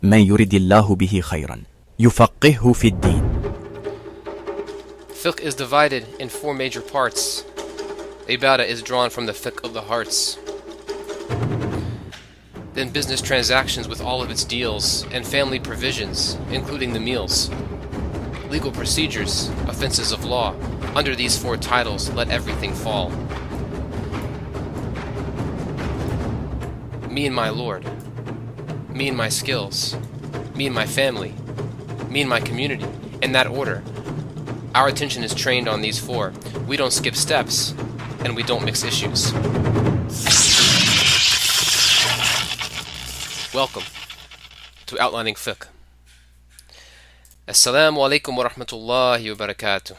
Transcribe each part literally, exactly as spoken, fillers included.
من يرد الله به خيرا يفقهه في الدين. Fiqh is divided in four major parts. Ibadah is drawn from the fiqh of the hearts. Then business transactions with all of its deals and family provisions, including the meals. Legal procedures, offenses of law. Under these four titles, let everything fall. Me and my Lord. Me and my skills. Me and my family. Me and my community. In that order. Our attention is trained on these four. We don't skip steps, and we don't mix issues. Welcome to Outlining Fiqh. Assalamu alaikum wa rahmatullahi wa barakatuh.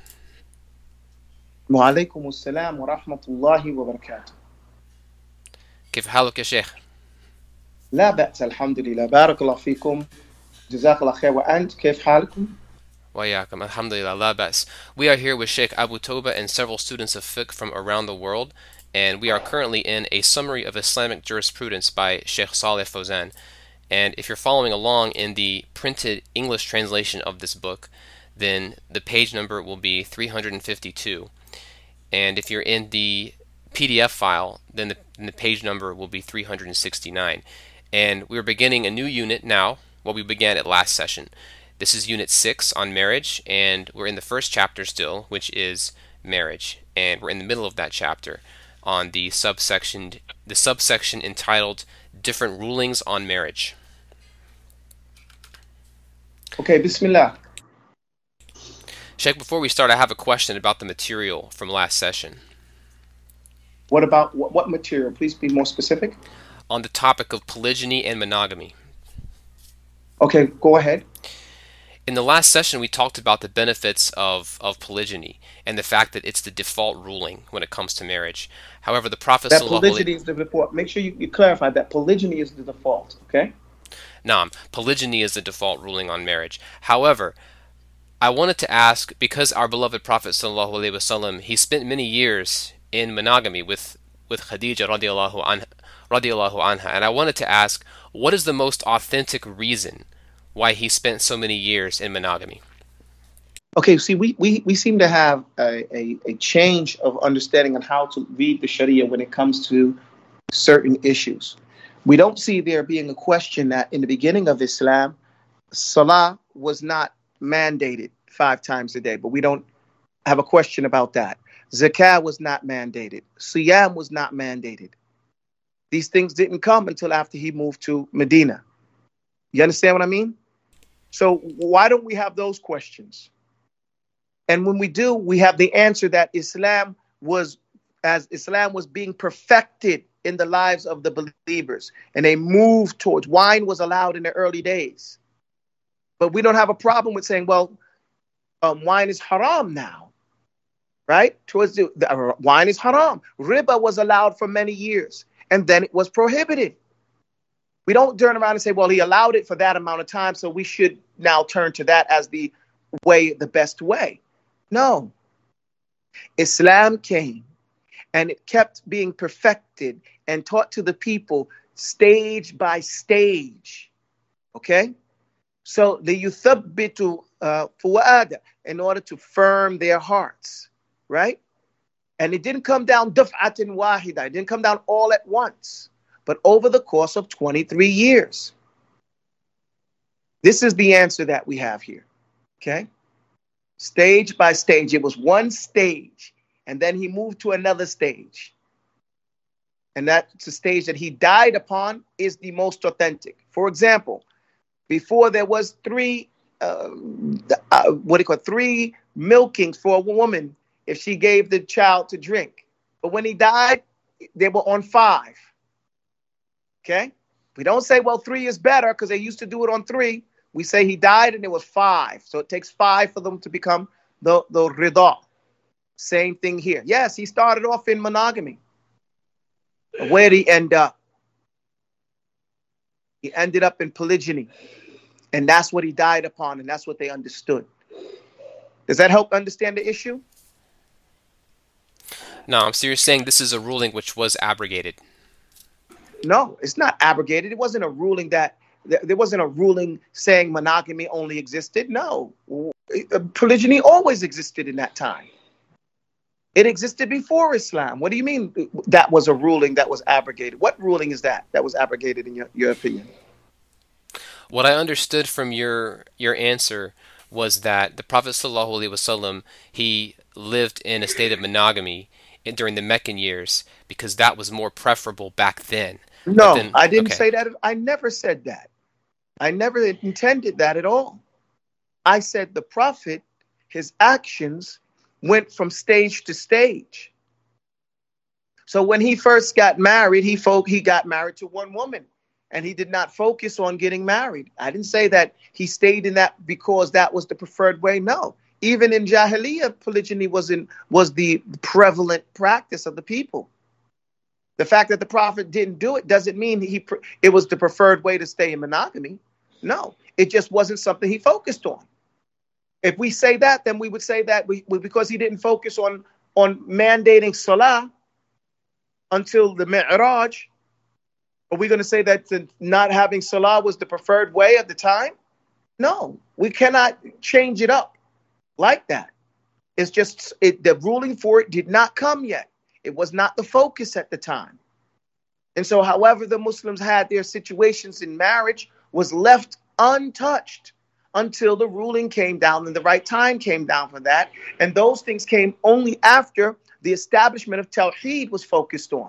Wa alaikum assalam wa rahmatullahi wa barakatuh. كيف حالك يا شيخ؟ لا بأس الحمد لله. بارك الله فيكم. جزاك الله خير. وأنت كيف حالكم؟ وإياكم. Alhamdulillah, la bas. We are here with Sheikh Abu Toba and several students of fiqh from around the world, and we are currently in a summary of Islamic jurisprudence by Sheikh Saleh Fawzan. And if you're following along in the printed English translation of this book, then the page number will be three hundred fifty-two. And if you're in the P D F file, then the, then the page number will be three hundred sixty-nine. And we're beginning a new unit now, well, we began it last session. This is Unit six on marriage, and we're in the first chapter still, which is marriage. And we're in the middle of that chapter on the subsection, the subsection entitled Different Rulings on Marriage. Okay, Bismillah. Sheikh, before we start, I have a question about the material from last session. What about what, what material? Please be more specific. On the topic of polygyny and monogamy. Okay, go ahead. In the last session, we talked about the benefits of, of polygyny and the fact that it's the default ruling when it comes to marriage. However, the Prophet That polygyny is the default. Make sure you, you clarify that polygyny is the default, okay? Naam, polygyny is the default ruling on marriage. However, I wanted to ask, because our beloved Prophet sallallahu alaihi wasallam, he spent many years in monogamy with, with Khadija radiallahu anha, radiallahu anha, and I wanted to ask, what is the most authentic reason why he spent so many years in monogamy? Okay, see, we, we, we seem to have a, a, a change of understanding on how to read the Sharia when it comes to certain issues. We don't see there being a question that in the beginning of Islam, Salah was not mandated five times a day, but we don't have a question about that. Zakah was not mandated. Siyam was not mandated. These things didn't come until after he moved to Medina. You understand what I mean? So why don't we have those questions? And when we do, we have the answer that Islam was, as Islam was being perfected in the lives of the believers, and they moved towards, wine was allowed in the early days. But we don't have a problem with saying, well, um, wine is haram now, right? Towards the, the uh, wine is haram. Riba was allowed for many years, and then it was prohibited. We don't turn around and say, well, he allowed it for that amount of time, so we should now turn to that as the way, the best way. No. Islam came and it kept being perfected and taught to the people stage by stage. Okay? So the yuthabbitu fuada, in order to firm their hearts, right? And it didn't come down daf'atin wahida. It didn't come down all at once, but over the course of twenty-three years. This is the answer that we have here, okay? Stage by stage. It was one stage, and then he moved to another stage. And that's the stage that he died upon is the most authentic. For example, before there was three, uh, uh, what do you call it, three milkings for a woman if she gave the child to drink. But when he died, they were on five. Okay? We don't say, well, three is better because they used to do it on three. We say he died and it was five. So it takes five for them to become the, the rida. Same thing here. Yes, he started off in monogamy. But where did he end up? He ended up in polygyny. And that's what he died upon, and that's what they understood. Does that help understand the issue? No, so you're saying this is a ruling which was abrogated? No, it's not abrogated. It wasn't a ruling that there wasn't a ruling saying monogamy only existed. No, polygyny always existed in that time. It existed before Islam. What do you mean that was a ruling that was abrogated? What ruling is that that was abrogated in your, your opinion? What I understood from your your answer was that the Prophet ﷺ, he lived in a state of monogamy in, during the Meccan years because that was more preferable back then. No, then, I didn't okay. say that. I never said that. I never intended that at all. I said the Prophet, his actions went from stage to stage. So when he first got married, he fo- he got married to one woman, and he did not focus on getting married. I didn't say that he stayed in that because that was the preferred way. No, even in Jahiliyyah, polygyny was in was the prevalent practice of the people. The fact that the Prophet didn't do it doesn't mean he pre- it was the preferred way to stay in monogamy. No, it just wasn't something he focused on. If we say that, then we would say that we, we because he didn't focus on on mandating salah until the Mi'raj. Are we going to say that the, not having salah was the preferred way at the time? No, we cannot change it up like that. It's just it, the ruling for it did not come yet. It was not the focus at the time. And so, however the Muslims had their situations in marriage was left untouched until the ruling came down and the right time came down for that. And those things came only after the establishment of Tawheed was focused on.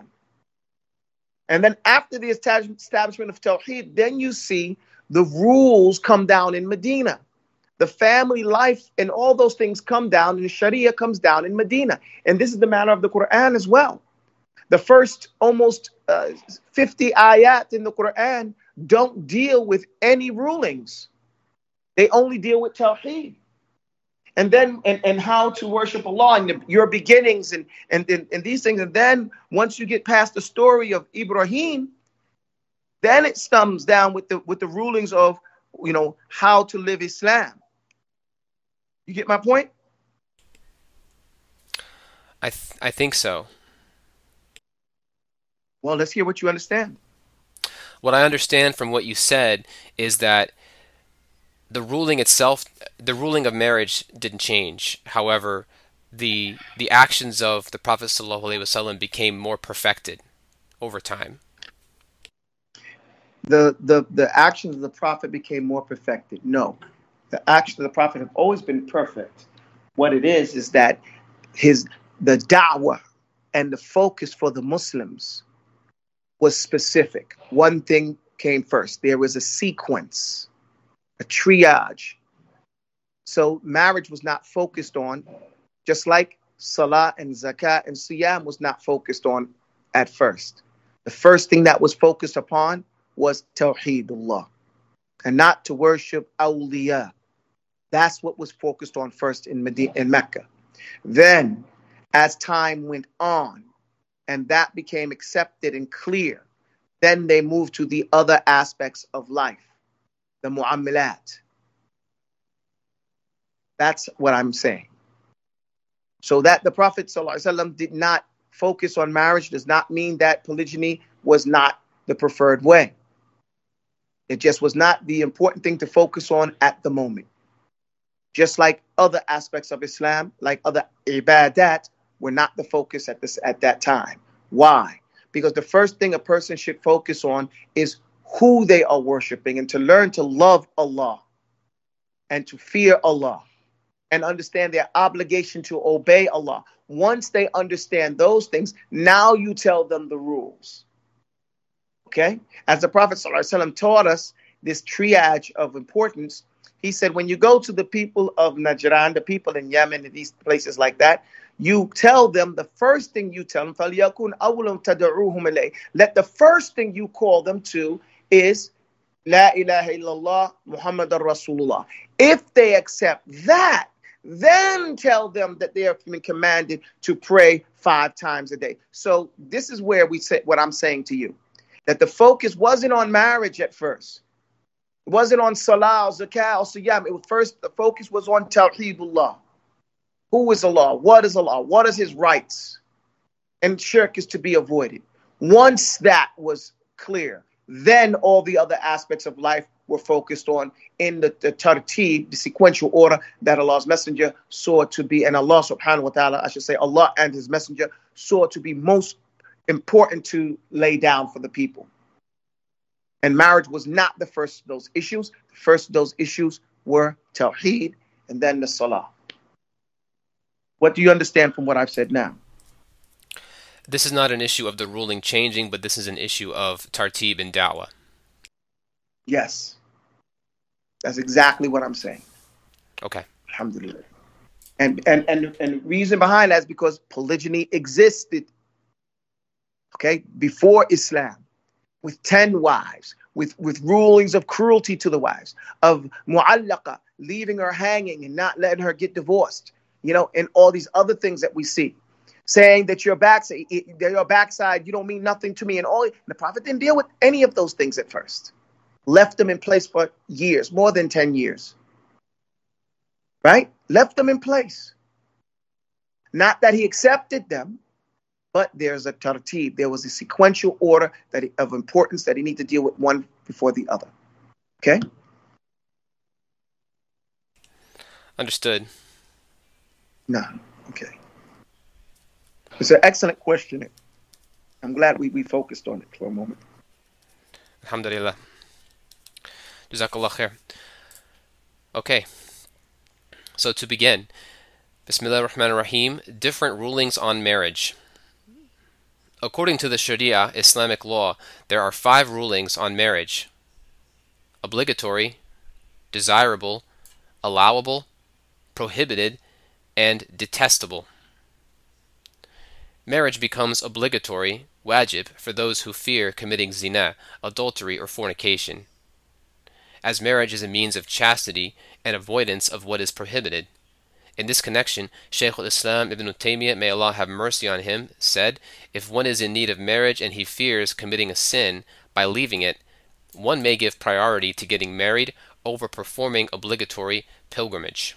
And then after the establishment of Tawheed, then you see the rules come down in Medina. The family life and all those things come down, and the Sharia comes down in Medina. And this is the manner of the Quran as well. The first almost uh, fifty ayat in the Quran don't deal with any rulings. They only deal with Tawheed. And then, and, and how to worship Allah and the, your beginnings and, and, and, and these things. And then once you get past the story of Ibrahim, then it comes down with the with the rulings of, you know, how to live Islam. You get my point? I th- I think so. Well, let's hear what you understand. What I understand from what you said is that the ruling itself, the ruling of marriage didn't change. However, the the actions of the Prophet ﷺ became more perfected over time. The, the, the actions of the Prophet became more perfected. No, the actions of the Prophet have always been perfect. What it is, is that his the da'wah and the focus for the Muslims was specific. One thing came first. There was a sequence, a triage. So marriage was not focused on, just like salah and zakat and siyam was not focused on at first. The first thing that was focused upon was Tawheedullah, and not to worship awliya. That's what was focused on first in Medina, in Mecca. Then, as time went on, and that became accepted and clear, then they moved to the other aspects of life, the mu'amalat. That's what I'm saying. So that the Prophet ﷺ did not focus on marriage does not mean that polygyny was not the preferred way. It just was not the important thing to focus on at the moment. Just like other aspects of Islam, like other ibadat, were not the focus at this at that time. Why? Because the first thing a person should focus on is who they are worshiping, and to learn to love Allah and to fear Allah and understand their obligation to obey Allah. Once they understand those things, now you tell them the rules. Okay? As the Prophet ﷺ taught us this triage of importance, he said, when you go to the people of Najran, the people in Yemen, and these places like that, you tell them, the first thing you tell them, فَلْيَكُنْ أَوْلًا تَدْعُوهُمْ إِلَيْهِ. Let the first thing you call them to is La ilaha illallah Muhammadur Rasulullah. If they accept that, then tell them that they have been commanded to pray five times a day. So this is where we say what I'm saying to you, that the focus wasn't on marriage at first. It wasn't on salah, zakah, or siyam. It was first, the focus was on Tawheedullah. Who is Allah? What is Allah? What is his rights? And shirk is to be avoided. Once that was clear, Then all the other aspects of life were focused on in the, the tartib, the sequential order that Allah's Messenger saw to be, and Allah subhanahu wa ta'ala, I should say Allah and His Messenger saw to be most important to lay down for the people. And marriage was not the first of those issues. The first of those issues were Tawheed and then the Salah. What do you understand from what I've said now? This is not an issue of the ruling changing, but this is an issue of tartib and da'wah. Yes. That's exactly what I'm saying. Okay. Alhamdulillah. And and and and the reason behind that is because polygyny existed. Okay, before Islam, with ten wives, with, with rulings of cruelty to the wives, of mu'allaqa, leaving her hanging and not letting her get divorced, you know, and all these other things that we see, saying that your backside, your backside, you don't mean nothing to me, and all. The Prophet didn't deal with any of those things at first. Left them in place for years, more than ten years. Right? Left them in place. Not that he accepted them, but there's a tartib. There was a sequential order that he, of importance that he needed to deal with one before the other. Okay? Understood. No. Okay. It's an excellent question. I'm glad we, we focused on it for a moment. Alhamdulillah. Jazakallah khair. Okay. So to begin, Bismillah ar-Rahman ar-Rahim, different rulings on marriage. According to the Sharia, Islamic law, there are five rulings on marriage: obligatory, desirable, allowable, prohibited, and detestable. Marriage becomes obligatory, wajib, for those who fear committing zina, adultery, or fornication, as marriage is a means of chastity and avoidance of what is prohibited. In this connection, Shaykh al-Islam Ibn Taymiyyah, may Allah have mercy on him, said, if one is in need of marriage and he fears committing a sin by leaving it, one may give priority to getting married over performing obligatory pilgrimage.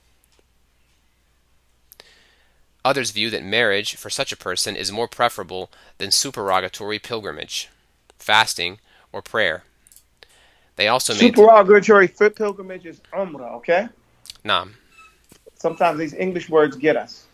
Others view that marriage for such a person is more preferable than supererogatory pilgrimage, fasting, or prayer. They also supererogatory pilgrimage is umrah, okay? Naam. Sometimes these English words get us.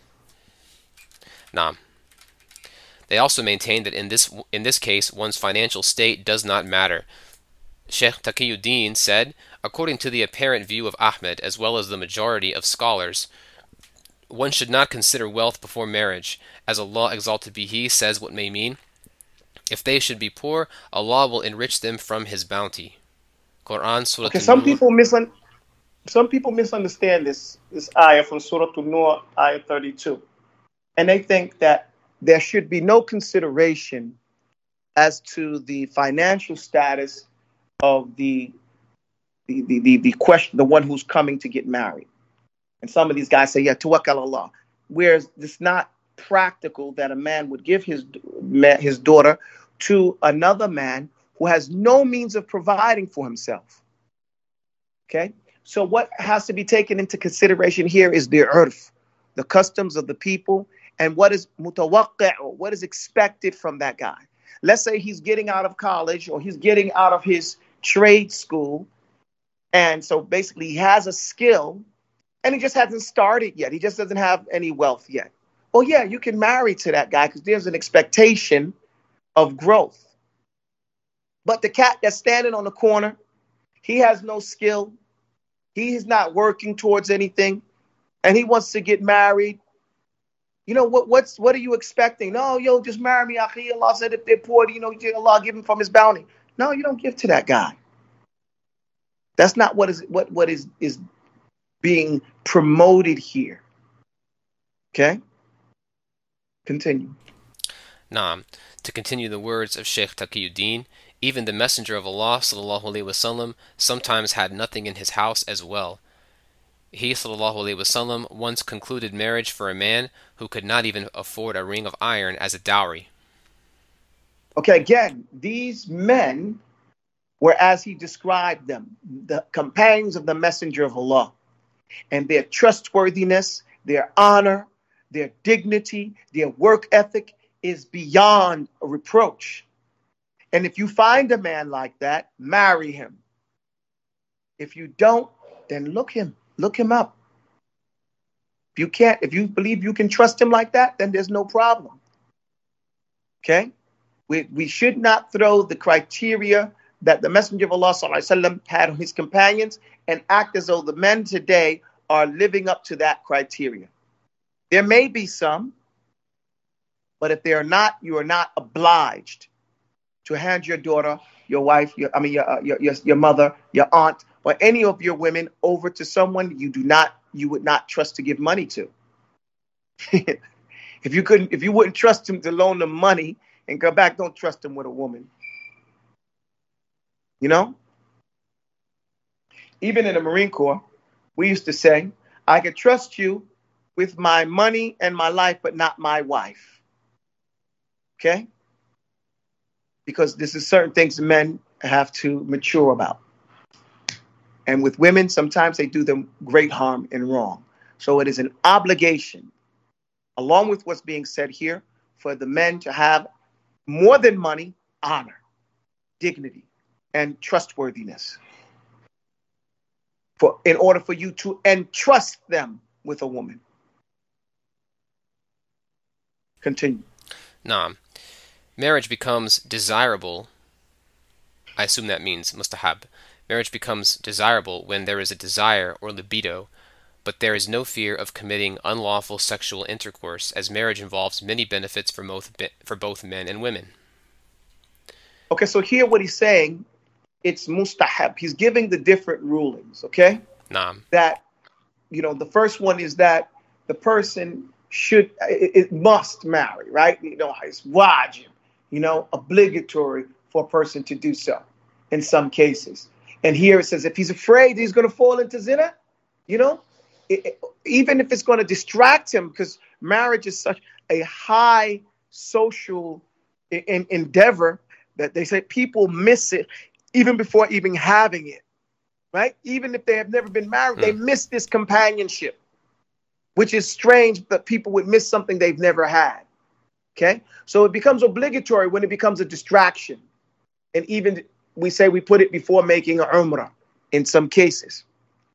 Naam. They also maintain that in this in this case, one's financial state does not matter. Sheikh Taqiyuddin said, according to the apparent view of Ahmed, as well as the majority of scholars, one should not consider wealth before marriage, as Allah exalted be He says what may mean, if they should be poor, Allah will enrich them from His bounty. Quran, Surah okay, some people misun- some people misunderstand this this ayah from Surah An-Nur, ayah thirty-two, and they think that there should be no consideration as to the financial status of the the the the, the question, the one who's coming to get married. And some of these guys say, yeah, tawakkal Allah. Whereas it's not practical that a man would give his his daughter to another man who has no means of providing for himself. Okay? So what has to be taken into consideration here is the urf, the customs of the people, and what is mutawaqqi', or what is expected from that guy. Let's say he's getting out of college or he's getting out of his trade school, and so basically he has a skill and he just hasn't started yet. He just doesn't have any wealth yet. Well, yeah, you can marry to that guy because there's an expectation of growth. But the cat that's standing on the corner, he has no skill. He is not working towards anything, and he wants to get married. You know, what what's what are you expecting? No, yo, just marry me. Akhi, Allah said if they're poor, you know, Allah give him from his bounty. No, you don't give to that guy. That's not what is what what is is being promoted here. Okay? Continue. Naam. To continue the words of Shaykh Taqiyuddin, even the Messenger of Allah sallallahu alaihi wasallam sometimes had nothing in his house as well. He sallallahu alaihi wasallam once concluded marriage for a man who could not even afford a ring of iron as a dowry. Okay, again, these men were, as he described them, the companions of the Messenger of Allah, and their trustworthiness, their honor, their dignity, their work ethic is beyond a reproach. And if you find a man like that, marry him. If you don't, then look him, look him up. If you can't, if you believe you can trust him like that, then there's no problem. Okay? We, we should not throw the criteria that the Messenger of Allah sallallahu alaihi wasallam had on his companions and act as though the men today are living up to that criteria. There may be some, but if they are not, you are not obliged to hand your daughter, your wife, your, I mean, your, uh, your, your, your mother, your aunt, or any of your women over to someone you do not, you would not trust to give money to. If you couldn't, if you wouldn't trust him to loan them money and go back, don't trust him with a woman. You know? Even in the Marine Corps, we used to say, I could trust you with my money and my life, but not my wife. Okay? Because this is certain things men have to mature about. And with women, sometimes they do them great harm and wrong. So it is an obligation, along with what's being said here, for the men to have more than money, honor, dignity, and trustworthiness. For in order for you to entrust them with a woman. Continue. Naam. Marriage becomes desirable. I assume that means mustahab. Marriage becomes desirable when there is a desire or libido, but there is no fear of committing unlawful sexual intercourse, as marriage involves many benefits for both, for both men and women. Okay, so here what he's saying, it's mustahab. He's giving the different rulings, okay? Naam. That, you know, the first one is that the person should, it, it must marry, right? You know, it's wajib, you know, obligatory for a person to do so in some cases. And here it says if he's afraid he's going to fall into zina, you know, it, it, even if it's going to distract him, because marriage is such a high social in, endeavor that they say people miss it even before even having it, right? Even if they have never been married, mm. they miss this companionship, which is strange that people would miss something they've never had, okay? So it becomes obligatory when it becomes a distraction. And even we say we put it before making a umrah in some cases.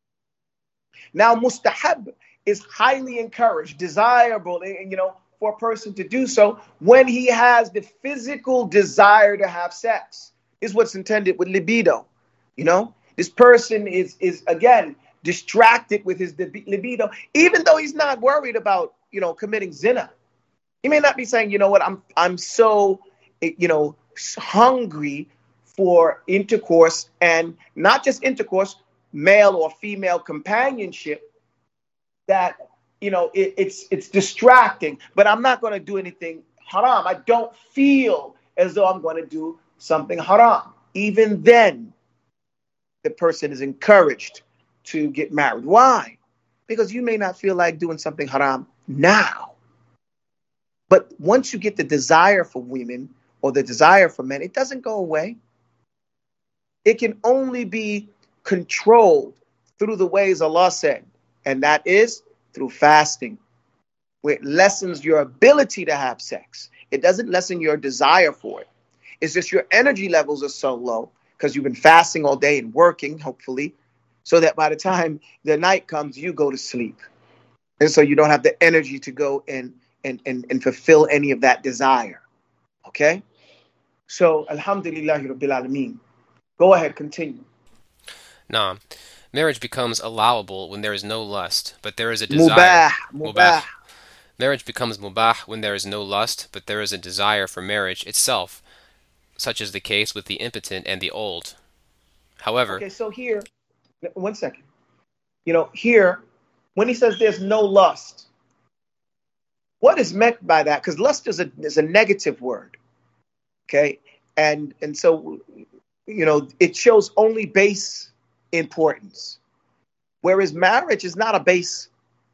Now, mustahab is highly encouraged, desirable, and, you know, for a person to do so when he has the physical desire to have sex. Is what's intended with libido. You know, this person is, is again, distracted with his libido, even though he's not worried about, you know, committing zina. He may not be saying, you know what, I'm, I'm so, you know, hungry for intercourse, and not just intercourse, male or female companionship, that, you know, it, it's it's distracting, but I'm not going to do anything haram. I don't feel as though I'm going to do something haram. Even then, the person is encouraged to get married. Why? Because you may not feel like doing something haram now. But once you get the desire for women or the desire for men, it doesn't go away. It can only be controlled through the ways Allah said, and that is through fasting, where it lessens your ability to have sex. It doesn't lessen your desire for it. It's just your energy levels are so low because you've been fasting all day and working, hopefully, so that by the time the night comes, you go to sleep. And so you don't have the energy to go and, and, and, and fulfill any of that desire. Okay? So, alhamdulillah rabbil alameen. Go ahead, continue. Nah. Marriage becomes allowable when there is no lust, but there is a desire. Mubah. Mubah. Marriage becomes mubah when there is no lust, but there is a desire for marriage itself, such is the case with the impotent and the old. However... Okay, so here, one second. You know, here, when he says there's no lust, what is meant by that? Because lust is a is a negative word. Okay? And and so, you know, it shows only base importance. Whereas marriage is not a base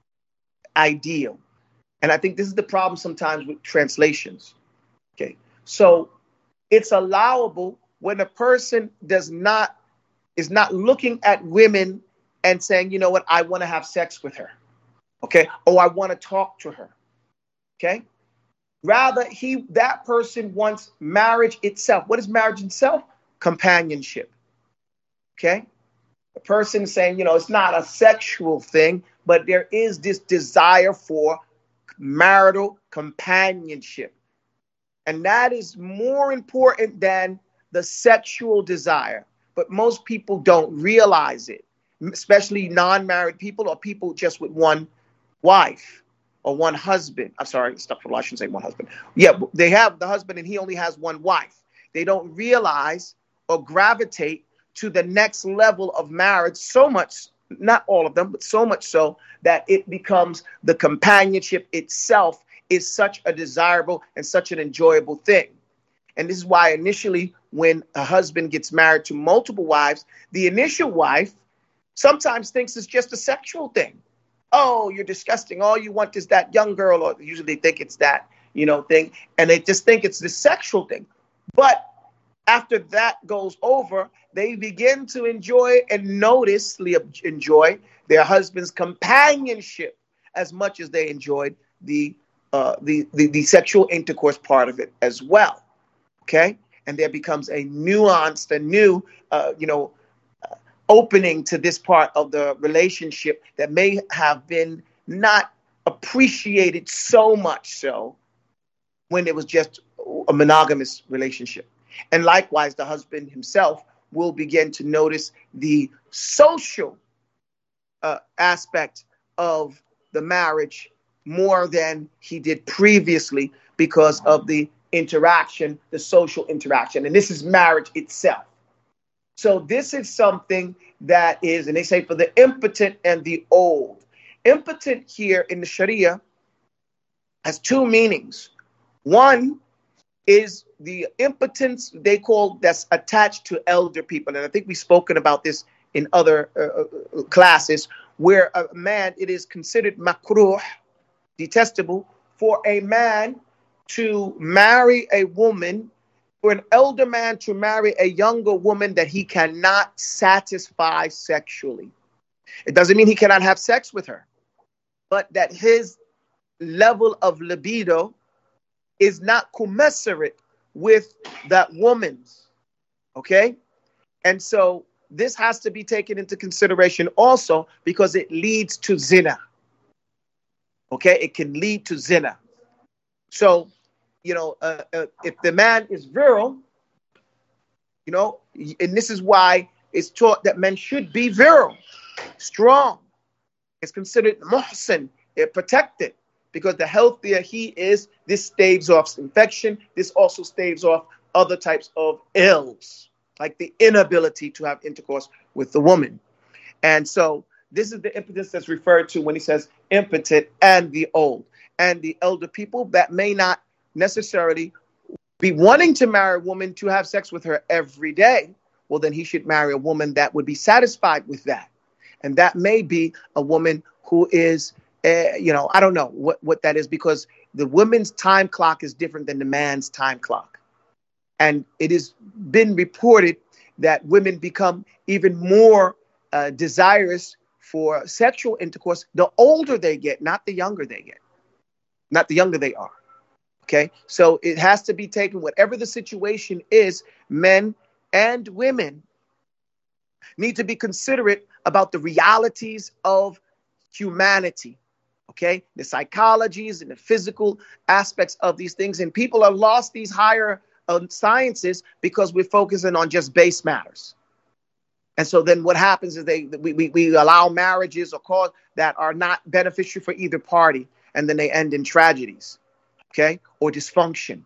ideal. And I think this is the problem sometimes with translations. Okay? So it's allowable when a person does not is not looking at women and saying, you know what, I want to have sex with her. Okay? Or I want to talk to her. Okay? Rather, he that person wants marriage itself. What is marriage itself? Companionship. Okay? A person saying, you know, it's not a sexual thing, but there is this desire for marital companionship. And that is more important than the sexual desire. But most people don't realize it, especially non-married people or people just with one wife or one husband. I'm sorry, stuff for I shouldn't say one husband. Yeah, they have the husband and he only has one wife. They don't realize or gravitate to the next level of marriage so much, not all of them, but so much so that it becomes the companionship itself is such a desirable and such an enjoyable thing. And this is why initially when a husband gets married to multiple wives, the initial wife sometimes thinks it's just a sexual thing. Oh, you're disgusting. All you want is that young girl, or usually they think it's that, you know, thing. And they just think it's the sexual thing. But after that goes over, they begin to enjoy and noticeably enjoy their husband's companionship as much as they enjoyed the, uh, the, the, the sexual intercourse part of it as well. Okay. And there becomes a nuanced, a new, uh, you know, uh, opening to this part of the relationship that may have been not appreciated so much so when it was just a monogamous relationship. And likewise, the husband himself will begin to notice the social uh, aspect of the marriage more than he did previously because of the interaction, the social interaction. And this is marriage itself. So this is something that is, and they say for the impotent and the old. Impotent here in the Sharia has two meanings. One is the impotence they call that's attached to elder people. And I think we've spoken about this in other uh, classes where a man, it is considered makruh, detestable, for a man to marry a woman, for an elder man to marry a younger woman that he cannot satisfy sexually. It doesn't mean he cannot have sex with her, but that his level of libido is not commensurate with that woman's. Okay? And so this has to be taken into consideration also because it leads to zina. Okay? It can lead to zina. So, you know, uh, uh, if the man is virile, you know, and this is why it's taught that men should be virile, strong. It's considered muhsin, uh, protected. Because the healthier he is, this staves off infection. This also staves off other types of ills, like the inability to have intercourse with the woman. And so this is the impotence that's referred to when he says impotent and the old. And the elder people that may not necessarily be wanting to marry a woman to have sex with her every day. Well, then he should marry a woman that would be satisfied with that. And that may be a woman who is Uh, you know, I don't know what, what that is because the woman's time clock is different than the man's time clock. And it has been reported that women become even more uh, desirous for sexual intercourse the older they get, not the younger they get, not the younger they are. Okay, so it has to be taken, whatever the situation is, men and women need to be considerate about the realities of humanity. Okay, the psychologies and the physical aspects of these things. And people have lost these higher uh, sciences because we're focusing on just base matters. And so then what happens is they we, we, we allow marriages or cause that are not beneficial for either party. And then they end in tragedies, okay, or dysfunction.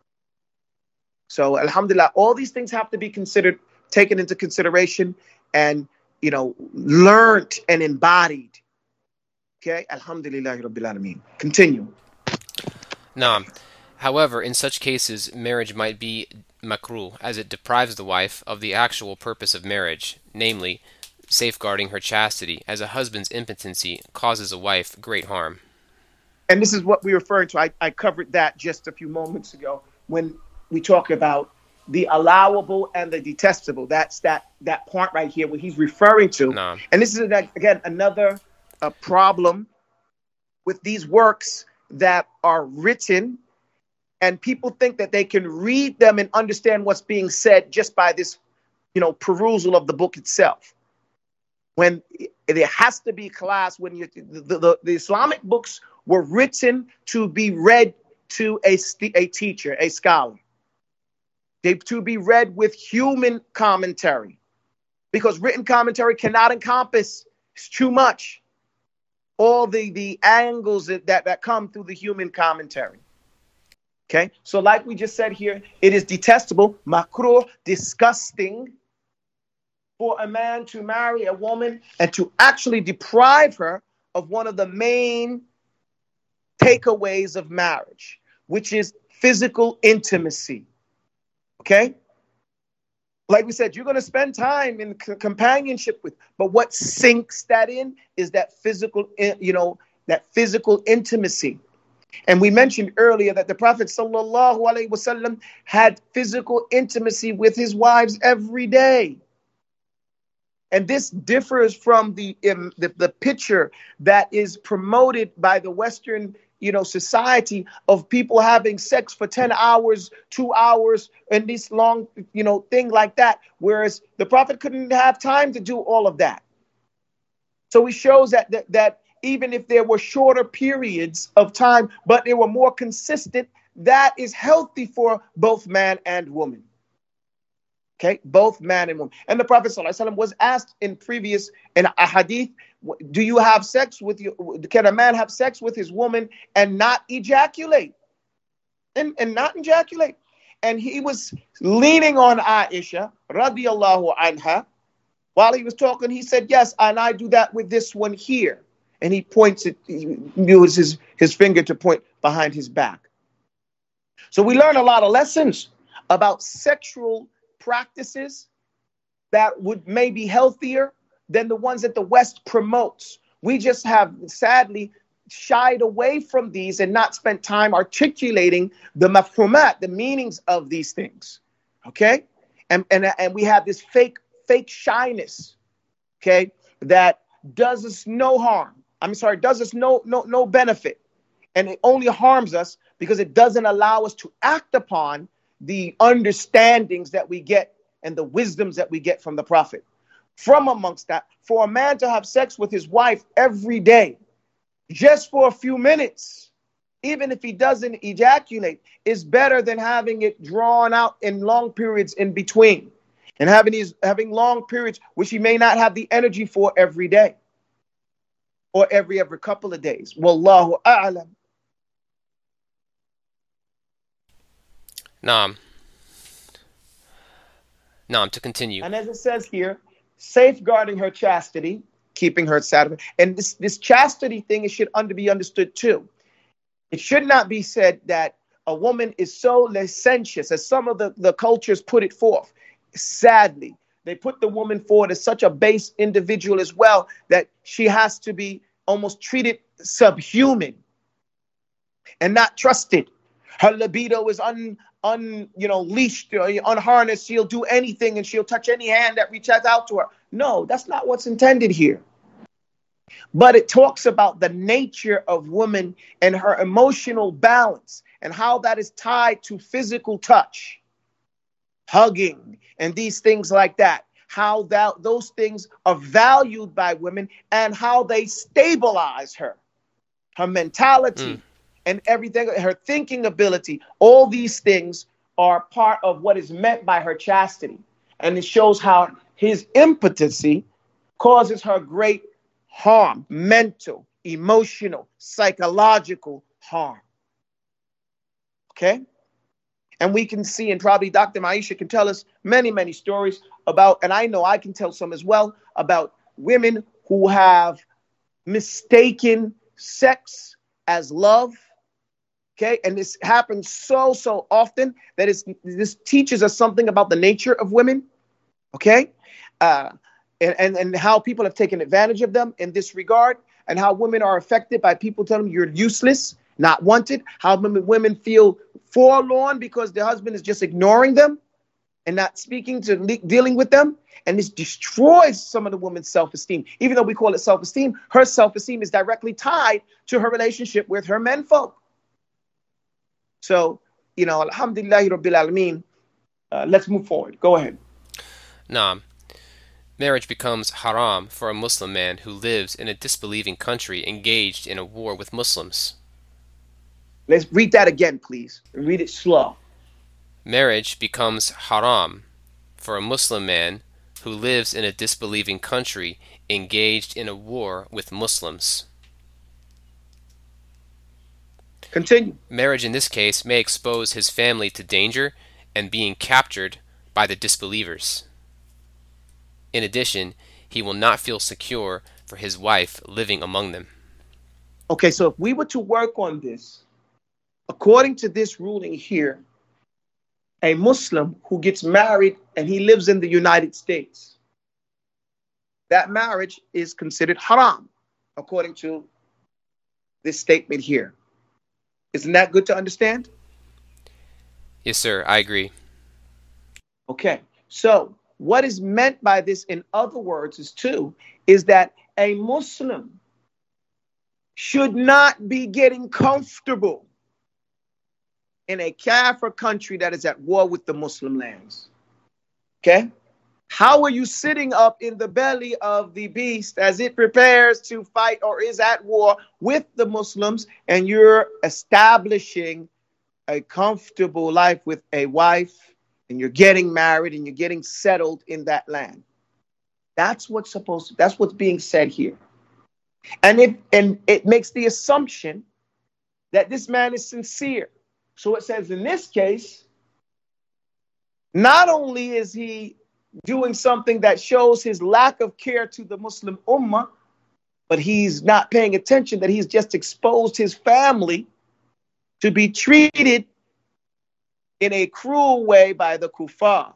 So alhamdulillah, all these things have to be considered, taken into consideration and, you know, learned and embodied. Okay, alhamdulillah rabbil alameen. Continue. Naam. However, in such cases, marriage might be makruh, as it deprives the wife of the actual purpose of marriage, namely, safeguarding her chastity, as a husband's impotency causes a wife great harm. And this is what we're referring to. I, I covered that just a few moments ago when we talk about the allowable and the detestable. That's that that point right here where he's referring to. Naam. And this is, again, another a problem with these works that are written And people think that they can read them and understand what's being said just by this, you know, perusal of the book itself. When there has to be class, when you the, the, the Islamic books were written to be read to a, a teacher, a scholar. They to be read with human commentary, because written commentary cannot encompass, it's too much, all the, the angles that, that, that come through the human commentary. Okay, so like we just said here, it is detestable, makruh, disgusting, for a man to marry a woman and to actually deprive her of one of the main takeaways of marriage, which is physical intimacy. Okay? Like we said, you're going to spend time in c- companionship with, but what sinks that in is that physical, you know, that physical intimacy. And we mentioned earlier that the Prophet sallallahu alaihi wasallam had physical intimacy with his wives every day. And this differs from the, um, the the picture that is promoted by the Western, you know, society of people having sex for ten hours, two hours, and this long, you know, thing like that. Whereas the Prophet couldn't have time to do all of that. So he shows that that, that even if there were shorter periods of time, but they were more consistent, that is healthy for both man and woman. Okay, both man and woman. And the Prophet ﷺ was asked in previous, in a hadith, do you have sex with you? Can a man have sex with his woman and not ejaculate? And, and not ejaculate. And he was leaning on Aisha, radiyallahu anha. While he was talking, he said, yes, and I do that with this one here. And he points it, he uses his, his finger to point behind his back. So we learn a lot of lessons about sexual practices that would may be healthier than the ones that the West promotes. We just have sadly shied away from these and not spent time articulating the mafhumat, the meanings of these things. Okay? And, and, and we have this fake, fake shyness, okay, that does us no harm. I'm sorry, does us no, no, no benefit. And it only harms us because it doesn't allow us to act upon the understandings that we get and the wisdoms that we get from the Prophet. From amongst that, for a man to have sex with his wife every day, just for a few minutes, even if he doesn't ejaculate, is better than having it drawn out in long periods in between, and having these having long periods which he may not have the energy for every day or every every couple of days. Wallahu a'lam. Naam. Naam, to continue. And as it says here, safeguarding her chastity, keeping her satisfied. And this, this chastity thing, it should under, be understood too. It should not be said that a woman is so licentious, as some of the, the cultures put it forth. Sadly, they put the woman forward as such a base individual as well, that she has to be almost treated subhuman and not trusted. Her libido is un, un, you know, leashed, unharnessed. She'll do anything and she'll touch any hand that reaches out to her. No, that's not what's intended here. But it talks about the nature of woman and her emotional balance and how that is tied to physical touch, hugging, and these things like that. How that those things are valued by women and how they stabilize her, her mentality. Mm. And everything, her thinking ability, all these things are part of what is meant by her chastity. And it shows how his impotency causes her great harm, mental, emotional, psychological harm. Okay? And we can see, and probably Doctor Maisha can tell us many, many stories about, and I know I can tell some as well, about women who have mistaken sex as love. Okay, and this happens so, so often that it's, this teaches us something about the nature of women. Okay, uh, and, and, and how people have taken advantage of them in this regard, and how women are affected by people telling them you're useless, not wanted, how women, women feel forlorn because their husband is just ignoring them and not speaking to le- dealing with them. And this destroys some of the woman's self-esteem. Even though we call it self-esteem, her self-esteem is directly tied to her relationship with her menfolk. So you know, alhamdulillah rabbil alameen. Uh, let's move forward. Go ahead. Naam. Marriage becomes haram for a Muslim man who lives in a disbelieving country engaged in a war with Muslims. Let's read that again, please. Read it slow. Marriage becomes haram for a Muslim man who lives in a disbelieving country engaged in a war with Muslims. Continue. Marriage in this case may expose his family to danger and being captured by the disbelievers. In addition, he will not feel secure for his wife living among them. Okay, so if we were to work on this, according to this ruling here, a Muslim who gets married and he lives in the United States, that marriage is considered haram, according to this statement here. Isn't that good to understand? Yes, sir, I agree. Okay, so what is meant by this, in other words, is too, is that a Muslim should not be getting comfortable in a Kafir country that is at war with the Muslim lands. Okay? How are you sitting up in the belly of the beast as it prepares to fight or is at war with the Muslims, and you're establishing a comfortable life with a wife, and you're getting married and you're getting settled in that land? That's what's supposed to, that's what's being said here. And if and it makes the assumption that this man is sincere. So it says in this case, not only is he doing something that shows his lack of care to the Muslim ummah, but he's not paying attention that he's just exposed his family to be treated in a cruel way by the kuffar.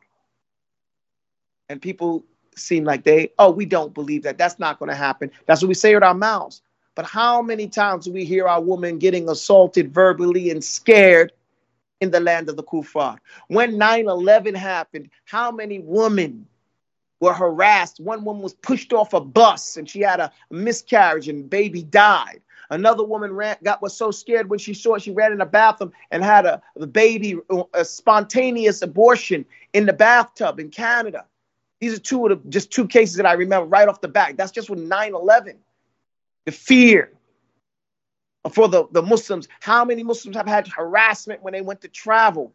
And people seem like they, oh, we don't believe that. That's not going to happen. That's what we say with our mouths. But how many times do we hear our woman getting assaulted verbally and scared in the land of the kuffar? When nine eleven happened, how many women were harassed? One woman was pushed off a bus and she had a miscarriage and baby died. Another woman ran, got was so scared when she saw it, she ran in the bathroom and had a, a baby, a spontaneous abortion in the bathtub in Canada. These are two of the just two cases that I remember right off the bat. That's just with nine eleven. The fear for the, the Muslims. How many Muslims have had harassment when they went to travel?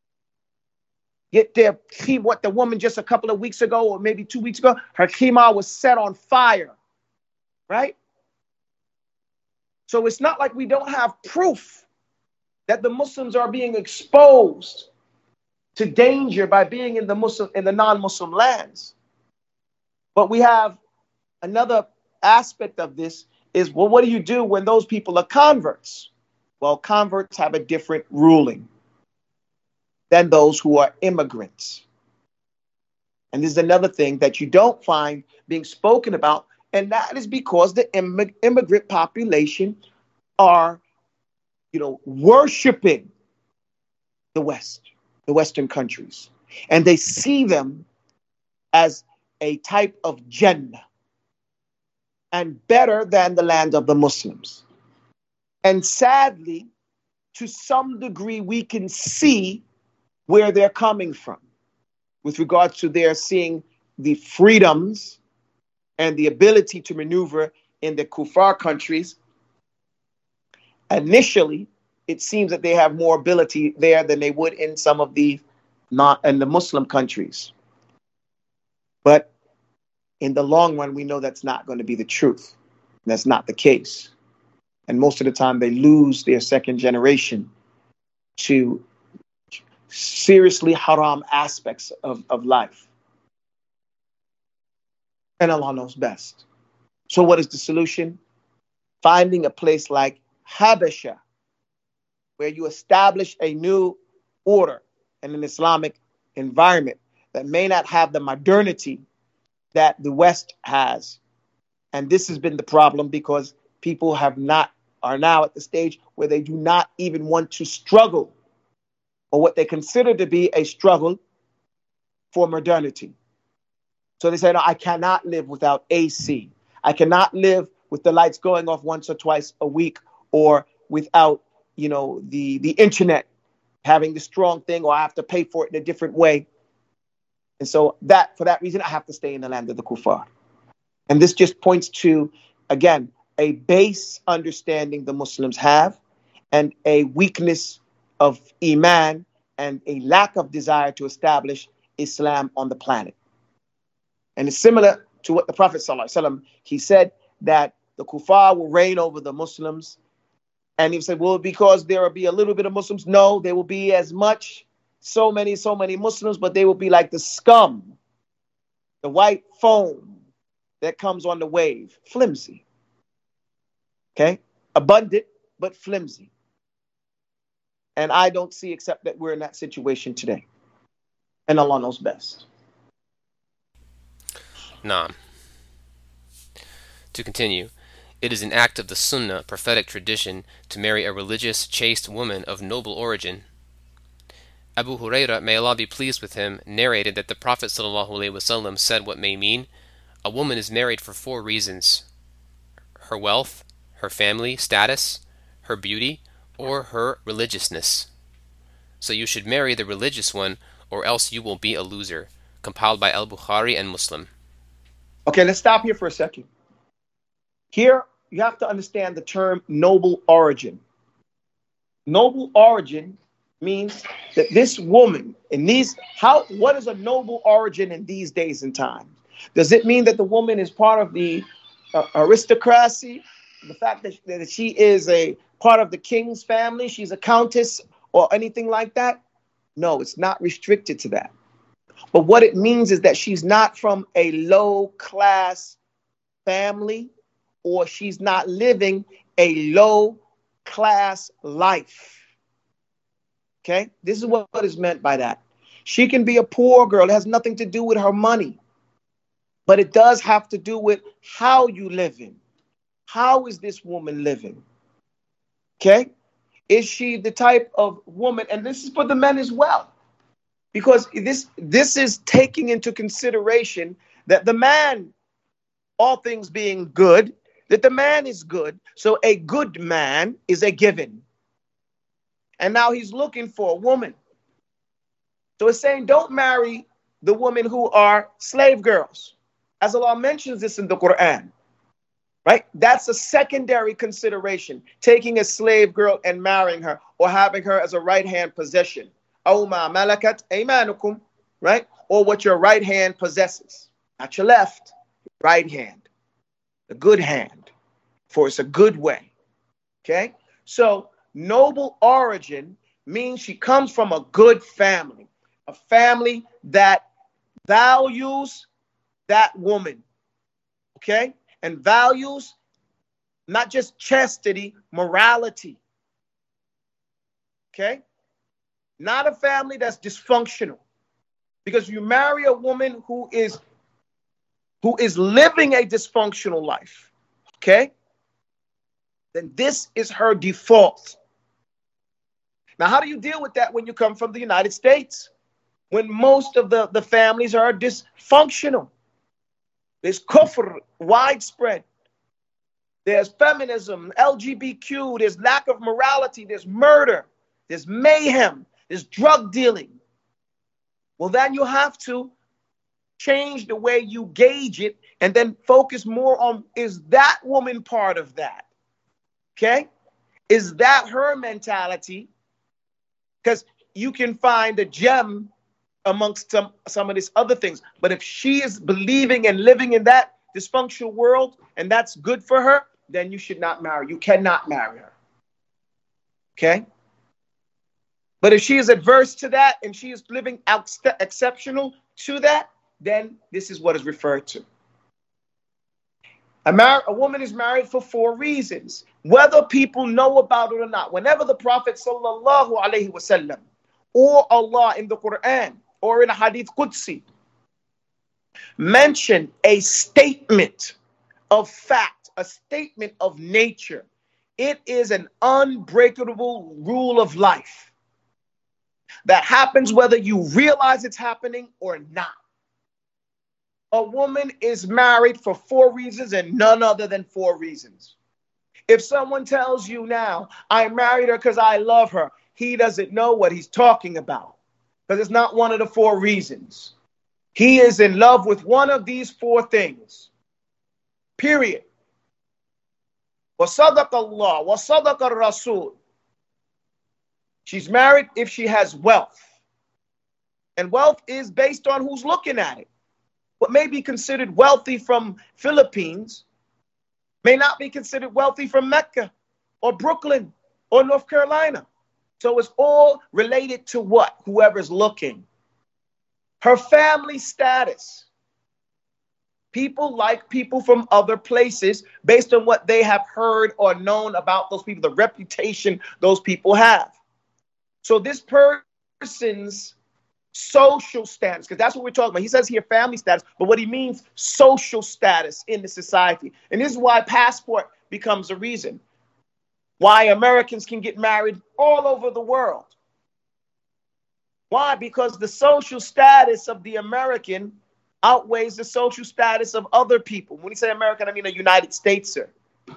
Get their, what the woman just a couple of weeks ago or maybe two weeks ago, her khimar was set on fire, right? So it's not like we don't have proof that the Muslims are being exposed to danger by being in the Muslim in the non-Muslim lands. But we have another aspect of this is, well, what do you do when those people are converts? Well, converts have a different ruling than those who are immigrants. And this is another thing that you don't find being spoken about, and that is because the immig- immigrant population are, you know, worshiping the West, the Western countries. And they see them as a type of Jannah and better than the land of the Muslims. And sadly, to some degree, we can see where they're coming from with regards to their seeing the freedoms and the ability to maneuver in the kuffar countries. Initially, it seems that they have more ability there than they would in some of the not in the Muslim countries. But in the long run, we know that's not going to be the truth. That's not the case. And most of the time, they lose their second generation to seriously haram aspects of, of life. And Allah knows best. So what is the solution? Finding a place like Habasha, where you establish a new order in an Islamic environment that may not have the modernity that the West has. And this has been the problem because people have not, are now at the stage where they do not even want to struggle, or what they consider to be a struggle for modernity. So they say, no, I cannot live without A C. I cannot live with the lights going off once or twice a week, or without, you know, the, the internet having the strong thing, or I have to pay for it in a different way. And so that for that reason, I have to stay in the land of the kuffar. And this just points to, again, a base understanding the Muslims have and a weakness of Iman and a lack of desire to establish Islam on the planet. And it's similar to what the Prophet ﷺ, he said that the kuffar will reign over the Muslims. And he said, well, because there will be a little bit of Muslims. No, there will be as much, so many, so many Muslims, but they will be like the scum, the white foam that comes on the wave, flimsy. Okay? Abundant, but flimsy. And I don't see except that we're in that situation today. And Allah knows best. Naam. To continue, it is an act of the Sunnah prophetic tradition to marry a religious, chaste woman of noble origin. Abu Hurairah, may Allah be pleased with him, narrated that the Prophet ﷺ said what may mean, a woman is married for four reasons: her wealth, her family status, her beauty, or her religiousness. So you should marry the religious one, or else you will be a loser. Compiled by Al-Bukhari and Muslim. Okay, let's stop here for a second. Here, you have to understand the term noble origin. Noble origin means that this woman in these, how, what is a noble origin in these days and times? Does it mean that the woman is part of the uh, aristocracy? The fact that, that she is a part of the king's family, she's a countess or anything like that? No, it's not restricted to that. But what it means is that she's not from a low class family, or she's not living a low class life. Okay? This is what is meant by that. She can be a poor girl. It has nothing to do with her money. But it does have to do with how you living. How is this woman living? Okay? Is she the type of woman, and this is for the men as well, because this, this is taking into consideration that the man, all things being good, that the man is good. So a good man is a given. And now he's looking for a woman. So it's saying don't marry the women who are slave girls, as Allah mentions this in the Quran. Right? That's a secondary consideration, taking a slave girl and marrying her, or having her as a right-hand possession. أَوْ مَا مَلَكَتْ أَيْمَانُكُمْ, right? Or what your right hand possesses. Not your left, right hand. The good hand, for it's a good way. Okay? So, noble origin means she comes from a good family, a family that values that woman. Okay? And values not just chastity, morality. Okay? Not a family that's dysfunctional. Because you marry a woman who is who is living a dysfunctional life, okay? Then this is her default. Now, how do you deal with that when you come from the United States? When most of the, the families are dysfunctional. There's kufr widespread. There's feminism, L G B T Q, there's lack of morality, there's murder, there's mayhem, there's drug dealing. Well, then you have to change the way you gauge it and then focus more on, is that woman part of that? Okay? Is that her mentality? Because you can find a gem amongst some, some of these other things. But if she is believing and living in that dysfunctional world and that's good for her, then you should not marry. You cannot marry her. Okay? But if she is adverse to that and she is living out exceptional to that, then this is what is referred to. A, mar- a woman is married for four reasons, whether people know about it or not. Whenever the Prophet sallallahu alaihi wasallam or Allah in the Quran or in a Hadith Qudsi mention a statement of fact, a statement of nature, it is an unbreakable rule of life that happens whether you realize it's happening or not. A woman is married for four reasons and none other than four reasons. If someone tells you now, I married her because I love her, he doesn't know what he's talking about, because it's not one of the four reasons. He is in love with one of these four things. Period. وَصَدَقَ اللَّهُ وَصَدَقَ الرَّسُولُ. She's married if she has wealth. And wealth is based on who's looking at it. What may be considered wealthy from Philippines may not be considered wealthy from Mecca or Brooklyn or North Carolina. So it's all related to what? Whoever's looking. Her family status. People like people from other places based on what they have heard or known about those people, the reputation those people have. So this person's social status, because that's what we're talking about. He says here family status, but what he means social status in the society. And this is why passport becomes a reason why Americans can get married all over the world. Why? Because the social status of the American outweighs the social status of other people. When you say American, I mean a United Stateser.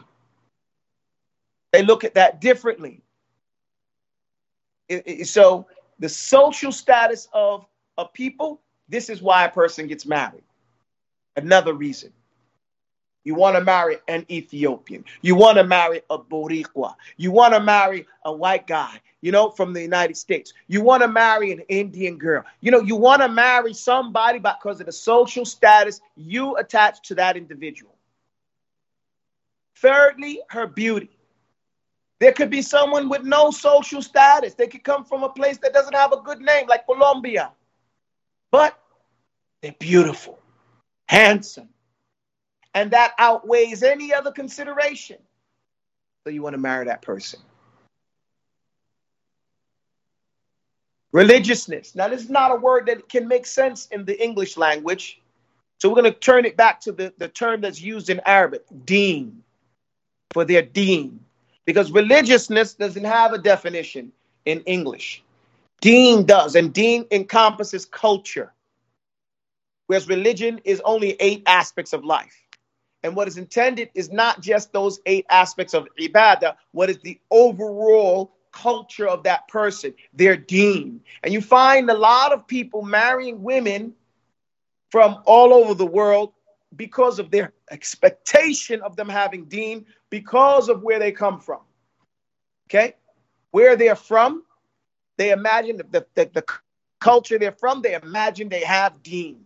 They look at that differently. It, it, so the social status of a people, this is why a person gets married. Another reason. You want to marry an Ethiopian. You want to marry a Boricua. You want to marry a white guy, you know, from the United States. You want to marry an Indian girl. You know, you want to marry somebody because of the social status you attach to that individual. Thirdly, her beauty. There could be someone with no social status. They could come from a place that doesn't have a good name, like Colombia. But they're beautiful, handsome. And that outweighs any other consideration. So you want to marry that person. Religiousness. Now, this is not a word that can make sense in the English language. So we're going to turn it back to the, the term that's used in Arabic, deen, for their deen. Because religiousness doesn't have a definition in English. Deen does, and deen encompasses culture. Whereas religion is only eight aspects of life. And what is intended is not just those eight aspects of ibadah. What is the overall culture of that person, their deen. And you find a lot of people marrying women from all over the world because of their expectation of them having deen, because of where they come from. Okay? Where they're from, they imagine the, the, the, the culture they're from, they imagine they have deen.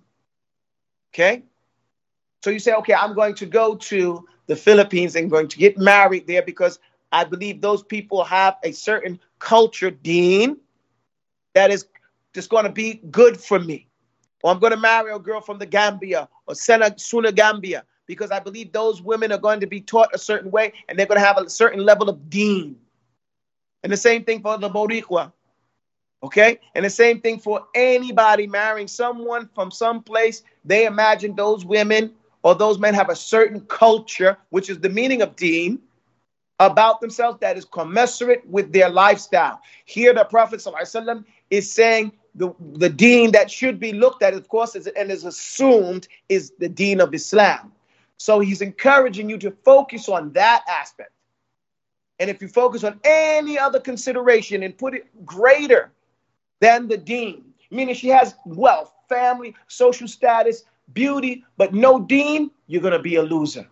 Okay? So you say, okay, I'm going to go to the Philippines and going to get married there because I believe those people have a certain culture, deen, that is just going to be good for me. Or I'm going to marry a girl from the Gambia or Suna Gambia because I believe those women are going to be taught a certain way and they're going to have a certain level of deen. And the same thing for the Boricua. Okay? And the same thing for anybody marrying someone from some place. They imagine those women or those men have a certain culture, which is the meaning of deen, about themselves that is commensurate with their lifestyle. Here the Prophet ﷺ is saying the, the deen that should be looked at, of course, is, and is assumed is the deen of Islam. So he's encouraging you to focus on that aspect. And if you focus on any other consideration and put it greater than the deen, meaning she has wealth, family, social status, beauty, but no deen, you're going to be a loser.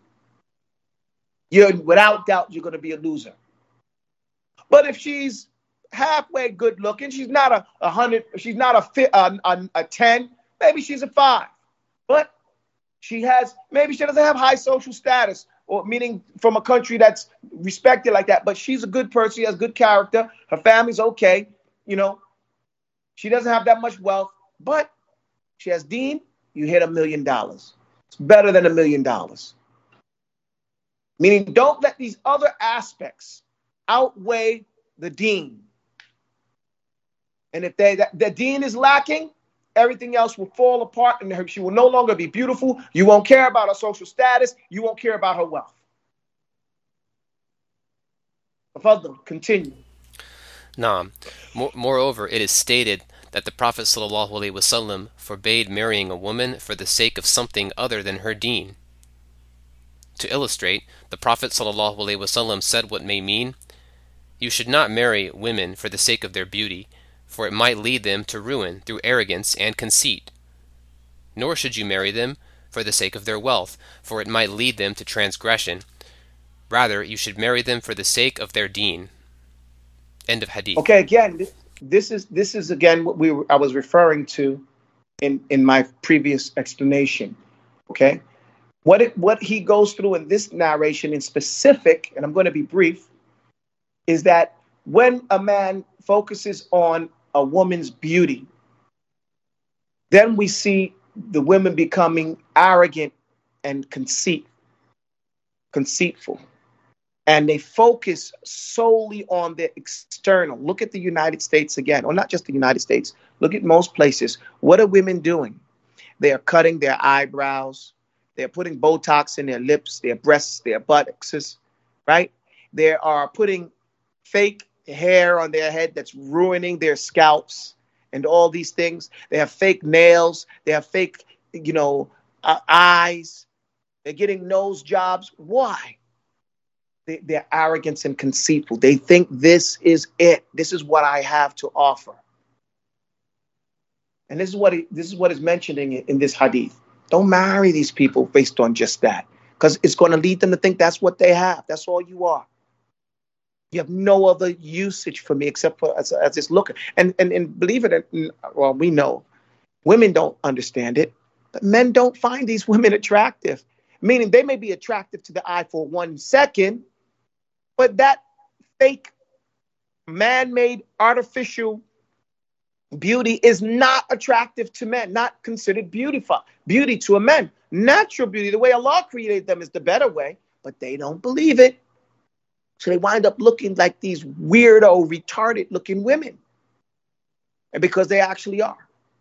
You're, without doubt, you're going to be a loser. But if she's halfway good looking, she's not a, a hundred, she's not a, fi, a, a, a ten, maybe she's a five. But she has, maybe she doesn't have high social status, or meaning from a country that's respected like that, but she's a good person, she has good character, her family's okay, you know, she doesn't have that much wealth, but she has deen, you hit a million dollars. It's better than a million dollars. Meaning, don't let these other aspects outweigh the deen. And if they, that, the deen is lacking, everything else will fall apart and her, she will no longer be beautiful. You won't care about her social status. You won't care about her wealth. Further, continue. Naam. Moreover, it is stated that the Prophet ﷺ forbade marrying a woman for the sake of something other than her deen. To illustrate, the Prophet ﷺ said what may mean, You should not marry women for the sake of their beauty, for it might lead them to ruin through arrogance and conceit. Nor should you marry them for the sake of their wealth, for it might lead them to transgression. Rather, you should marry them for the sake of their deen. End of hadith. Okay, again, this, this is this is again what we were, I was referring to in in my previous explanation. Okay, what it what he goes through in this narration in specific, and I'm going to be brief, is that when a man focuses on a woman's beauty, then we see the women becoming arrogant and conceit, conceitful. And they focus solely on the external. Look at the United States again, or not just the United States. Look at most places. What are women doing? They are cutting their eyebrows. They're putting Botox in their lips, their breasts, their buttocks, right? They are putting fake hair on their head that's ruining their scalps and all these things. They have fake nails. They have fake, you know, uh, eyes. They're getting nose jobs. Why? They, they're arrogant and conceitful. They think this is it. This is what I have to offer. And this is what he, this is what is mentioning in, in this hadith. Don't marry these people based on just that, because it's going to lead them to think that's what they have. That's all you are. You have no other usage for me except for as, as this looker. And, and and believe it, well, we know women don't understand it, but men don't find these women attractive. Meaning they may be attractive to the eye for one second, but that fake, man-made, artificial beauty is not attractive to men, not considered beautiful beauty to a man. Natural beauty, the way Allah created them, is the better way, but they don't believe it. So they wind up looking like these weirdo, retarded-looking women, and because they actually are.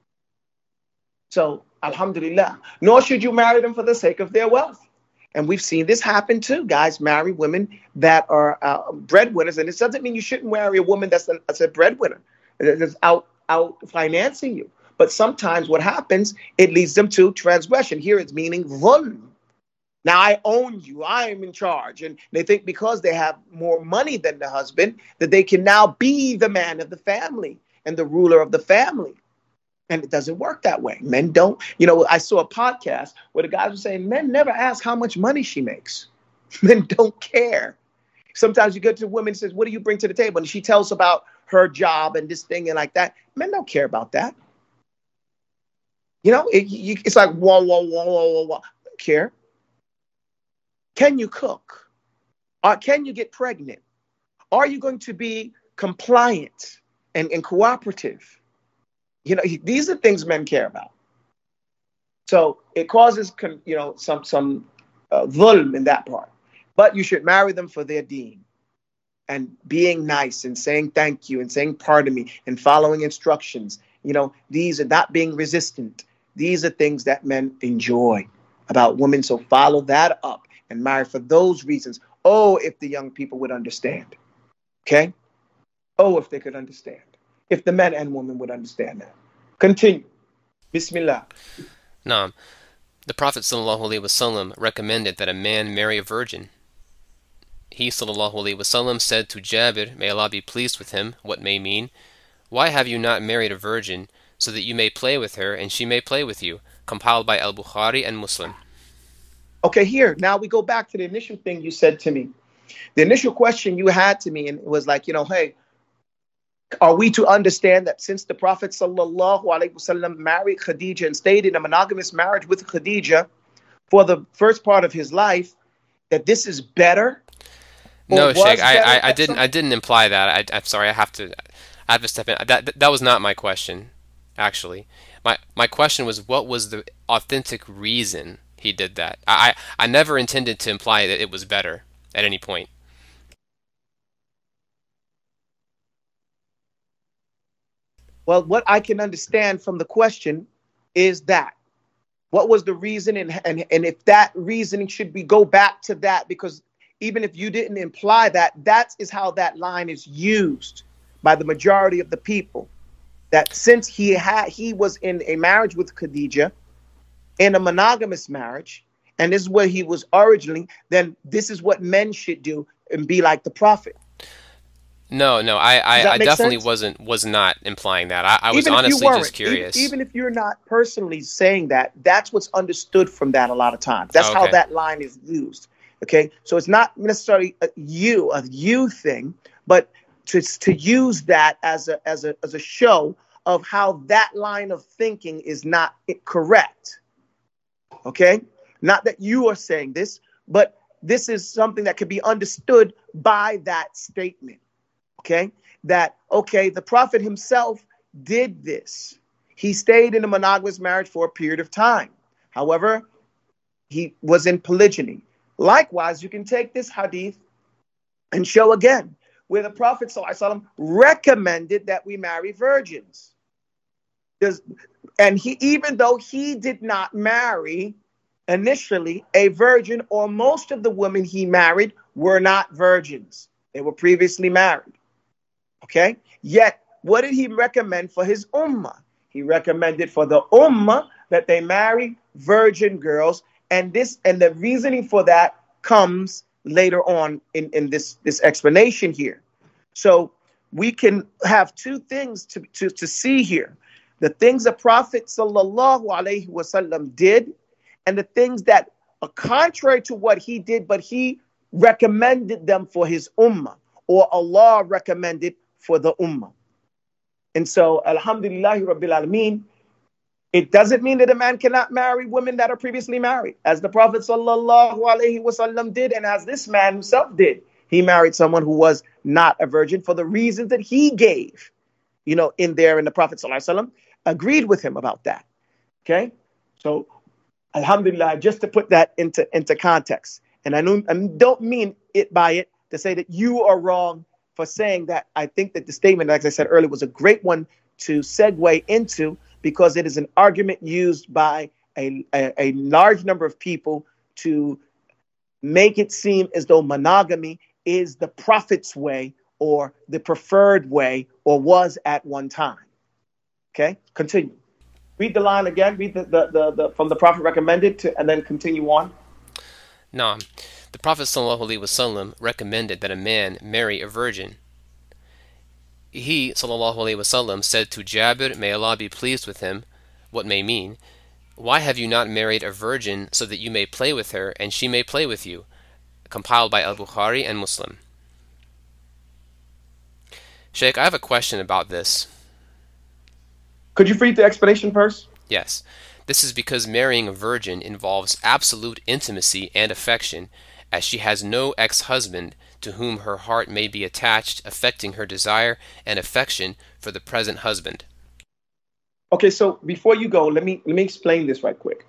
So, alhamdulillah, nor should you marry them for the sake of their wealth. And we've seen this happen too. Guys marry women that are uh, breadwinners. And it doesn't mean you shouldn't marry a woman that's a, that's a breadwinner, that's out, out financing you. But sometimes what happens, it leads them to transgression. Here it's meaning dhulm. Now I own you, I am in charge. And they think because they have more money than the husband, that they can now be the man of the family and the ruler of the family. And it doesn't work that way. Men don't. You know, I saw a podcast where the guys were saying men never ask how much money she makes. Men don't care. Sometimes you go to a woman and says, what do you bring to the table? And she tells about her job and this thing and like that. Men don't care about that. You know, it, you, it's like, whoa, whoa, whoa, whoa, whoa, whoa. Don't care. Can you cook? Or can you get pregnant? Are you going to be compliant and, and cooperative? You know, these are things men care about. So it causes, you know, some some uh, dhulm in that part. But you should marry them for their deen and being nice and saying thank you and saying pardon me and following instructions. You know, these are not being resistant. These are things that men enjoy about women. So follow that up and marry for those reasons. Oh, if the young people would understand. Okay? Oh, if they could understand. If the men and women would understand that. Continue. Bismillah. Naam. The Prophet ﷺ recommended that a man marry a virgin. He ﷺ said to Jabir, may Allah be pleased with him, what may mean, why have you not married a virgin, so that you may play with her and she may play with you? Compiled by Al-Bukhari and Muslim. Okay, here, now we go back to the initial thing you said to me. The initial question you had to me and it was like, you know, hey, are we to understand that since the Prophet sallallahu alaihi wasallam married Khadija and stayed in a monogamous marriage with Khadija for the first part of his life, that this is better? No, Sheikh, I, I, I didn't I didn't imply that. I, I'm sorry, I have to I have to step in. That that was not my question, actually. My my question was, what was the authentic reason he did that? I I never intended to imply that it was better at any point. Well, what I can understand from the question is that what was the reason, and and, and if that reasoning should we go back to that, because even if you didn't imply that, that is how that line is used by the majority of the people. That since he had he was in a marriage with Khadija, in a monogamous marriage, and this is where he was originally, then this is what men should do and be like the Prophet. No, no, I, Does I, that I make definitely sense? wasn't was not implying that. I, I was Even if you honestly just weren't, even, curious. even if you're not personally saying that, that's what's understood from that a lot of times. That's Oh, how okay. that line is used. Okay, so it's not necessarily a you, a you thing, but to to use that as a as a as a show of how that line of thinking is not correct. Okay, not that you are saying this, but this is something that could be understood by that statement. Okay, that, okay, the Prophet himself did this. He stayed in a monogamous marriage for a period of time. However, he was in polygyny. Likewise, you can take this hadith and show again where the Prophet ﷺ recommended that we marry virgins. There's, and he, even though he did not marry initially a virgin, or most of the women he married were not virgins. They were previously married. Okay? Yet, what did he recommend for his ummah? He recommended for the ummah that they marry virgin girls. And this, and the reasoning for that comes later on in, in this, this explanation here. So we can have two things to, to, to see here. The things the Prophet sallallahu alaihi wasallam did, and the things that are contrary to what he did, but he recommended them for his ummah, or Allah recommended for the ummah. And so, alhamdulillahi rabbil alameen, it doesn't mean that a man cannot marry women that are previously married, as the Prophet sallallahu alaihi wasallam did, and as this man himself did. He married someone who was not a virgin for the reasons that he gave, you know, in there, and the Prophet sallallahu alaihi wasallam agreed with him about that. Okay, so alhamdulillah, just to put that into into context, and I don't, I don't mean it by it to say that you are wrong for saying that. I think that the statement, like I said earlier, was a great one to segue into, because it is an argument used by a, a, a large number of people to make it seem as though monogamy is the Prophet's way, or the preferred way, or was at one time. Okay, continue. Read the line again. Read the, the, the, the from the Prophet recommended to, and then continue on. No. The Prophet ﷺ recommended that a man marry a virgin. He ﷺ said to Jabir, may Allah be pleased with him, what may mean, why have you not married a virgin so that you may play with her and she may play with you? Compiled by Al-Bukhari and Muslim. Sheikh, I have a question about this. Could you read the explanation first? Yes. This is because marrying a virgin involves absolute intimacy and affection, as she has no ex-husband to whom her heart may be attached, affecting her desire and affection for the present husband. Okay, so before you go, let me let me explain this right quick.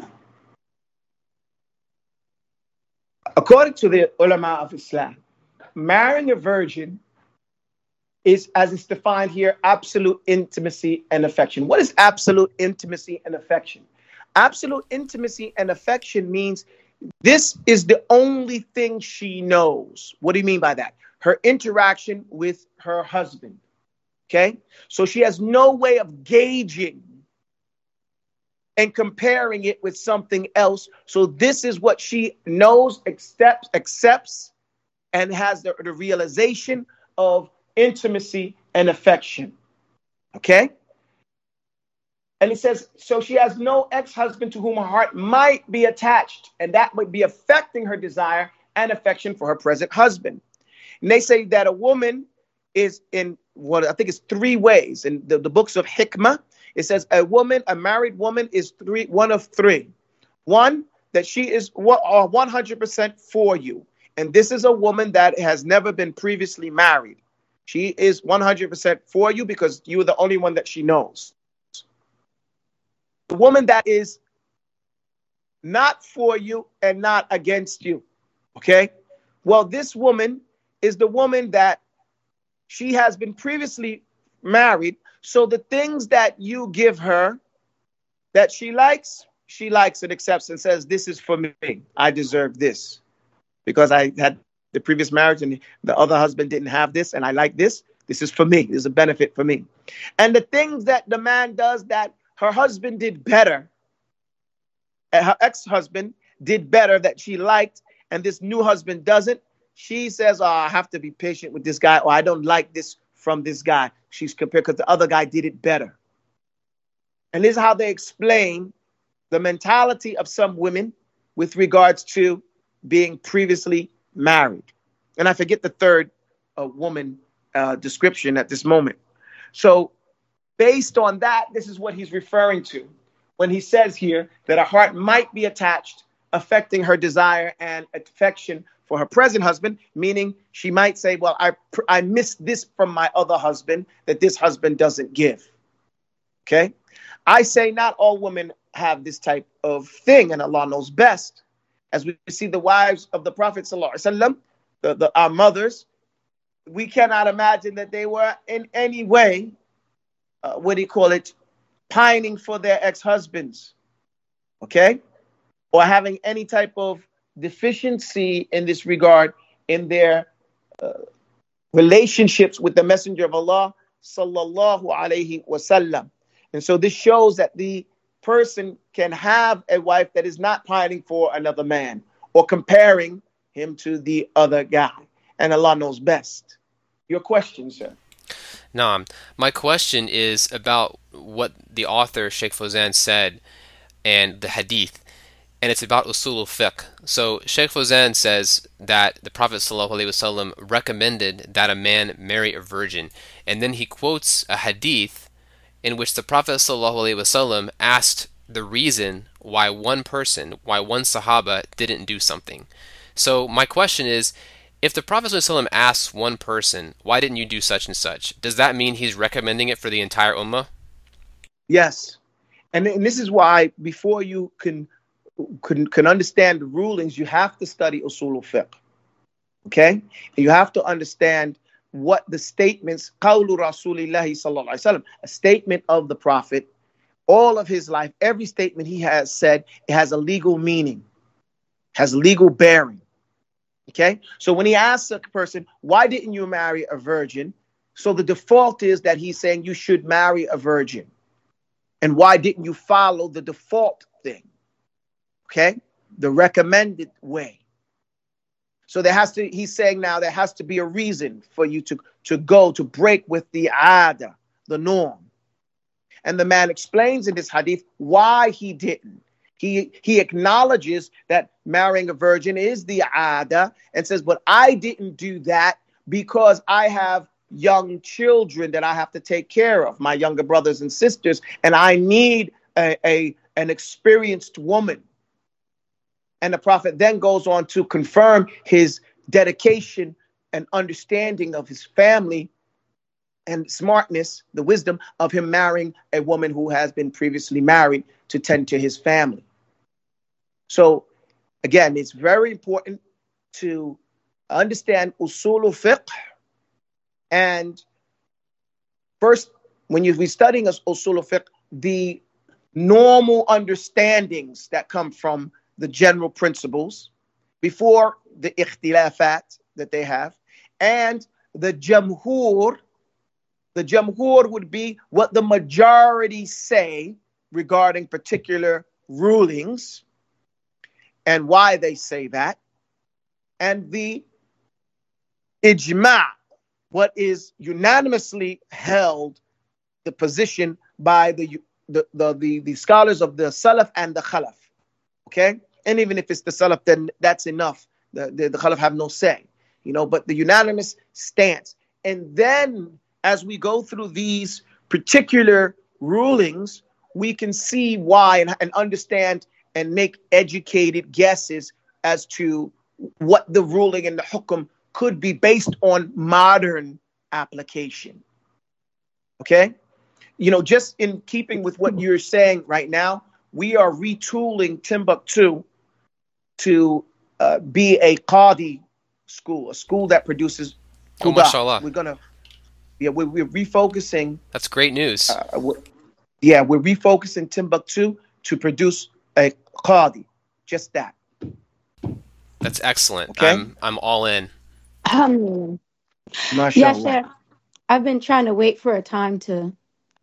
According to the ulama of Islam, marrying a virgin is, as it's defined here, absolute intimacy and affection. What is absolute intimacy and affection? Absolute intimacy and affection means this is the only thing she knows. What do you mean by that? Her interaction with her husband. Okay? So she has no way of gauging and comparing it with something else. So this is what she knows, accepts, accepts, and has the, the realization of intimacy and affection. Okay? And it says, so she has no ex-husband to whom her heart might be attached, and that would be affecting her desire and affection for her present husband. And they say that a woman is in what I think is three ways. In the, the books of Hikmah, it says a woman, a married woman is three, one of three. One, that she is one hundred percent for you. And this is a woman that has never been previously married. She is one hundred percent for you because you are the only one that she knows. The woman that is not for you and not against you. Okay? Well, this woman is the woman that she has been previously married. So the things that you give her that she likes, she likes and accepts and says, this is for me. I deserve this because I had the previous marriage and the other husband didn't have this, and I like this. This is for me. This is a benefit for me. And the things that the man does that her husband did better, and her ex-husband did better that she liked, and this new husband doesn't, she says, oh, I have to be patient with this guy, or I don't like this from this guy. She's compared because the other guy did it better. And this is how they explain the mentality of some women with regards to being previously married. And I forget the third uh, woman uh, description at this moment. So based on that, this is what he's referring to when he says here that a heart might be attached, affecting her desire and affection for her present husband, meaning she might say, well, I, I missed this from my other husband that this husband doesn't give. Okay? I say not all women have this type of thing, and Allah knows best. As we see the wives of the Prophet sallallahu alaihi wasallam, the, the, our mothers, we cannot imagine that they were in any way, uh, what do you call it, pining for their ex-husbands, okay? Or having any type of deficiency in this regard in their uh, relationships with the Messenger of Allah sallallahu alaihi wasallam. And so this shows that the person can have a wife that is not pining for another man or comparing him to the other guy. And Allah knows best. Your question, sir. Naam. My question is about what the author, Sheikh Fawzan, said and the hadith. And it's about usul al-fiqh. So Sheikh Fawzan says that the Prophet ﷺ recommended that a man marry a virgin. And then he quotes a hadith in which the Prophet ﷺ asked the reason why one person, why one Sahaba didn't do something. So my question is, if the Prophet ﷺ asks one person, why didn't you do such and such, does that mean he's recommending it for the entire ummah? Yes. And, and this is why before you can, can, can understand the rulings, you have to study usul al-fiqh. Okay? And you have to understand what the statements, qawlu Rasulillahi sallallahu alaihi wasallam, a statement of the Prophet, all of his life, every statement he has said, it has a legal meaning, has legal bearing. Okay? So when he asks a person, why didn't you marry a virgin? So the default is that he's saying you should marry a virgin. And why didn't you follow the default thing? Okay? The recommended way. So there has to, he's saying now there has to be a reason for you to, to go, to break with the ada, the norm. And the man explains in this hadith why he didn't. He, he acknowledges that marrying a virgin is the ada and says, but I didn't do that because I have young children that I have to take care of, my younger brothers and sisters, and I need a, a an experienced woman. And the Prophet then goes on to confirm his dedication and understanding of his family and smartness, the wisdom of him marrying a woman who has been previously married to tend to his family. So, again, it's very important to understand usul al-fiqh. And first, when you're studying usul al-fiqh, the normal understandings that come from the general principles before the ikhtilafat that they have, and the jamhur. The jamhur would be what the majority say regarding particular rulings and why they say that, and the ijma', what is unanimously held, the position by the the the, the, the scholars of the Salaf and the Khalaf. Okay? And even if it's the Salaf, then that's enough. The, the, the Khalaf have no say, you know, but the unanimous stance. And then as we go through these particular rulings, we can see why and, and understand and make educated guesses as to what the ruling and the hukum could be based on modern application. Okay? You know, just in keeping with what you're saying right now, we are retooling Timbuktu to uh, be a Qadi school, a school that produces Qudaa. Oh, mashallah. We're going to, yeah, we're, we're refocusing. That's great news. Uh, we're, yeah, we're refocusing Timbuktu to produce a Qadi. Just that. That's excellent. Okay? I'm, I'm all in. Um, Mashallah. yes, sir. I've been trying to wait for a time to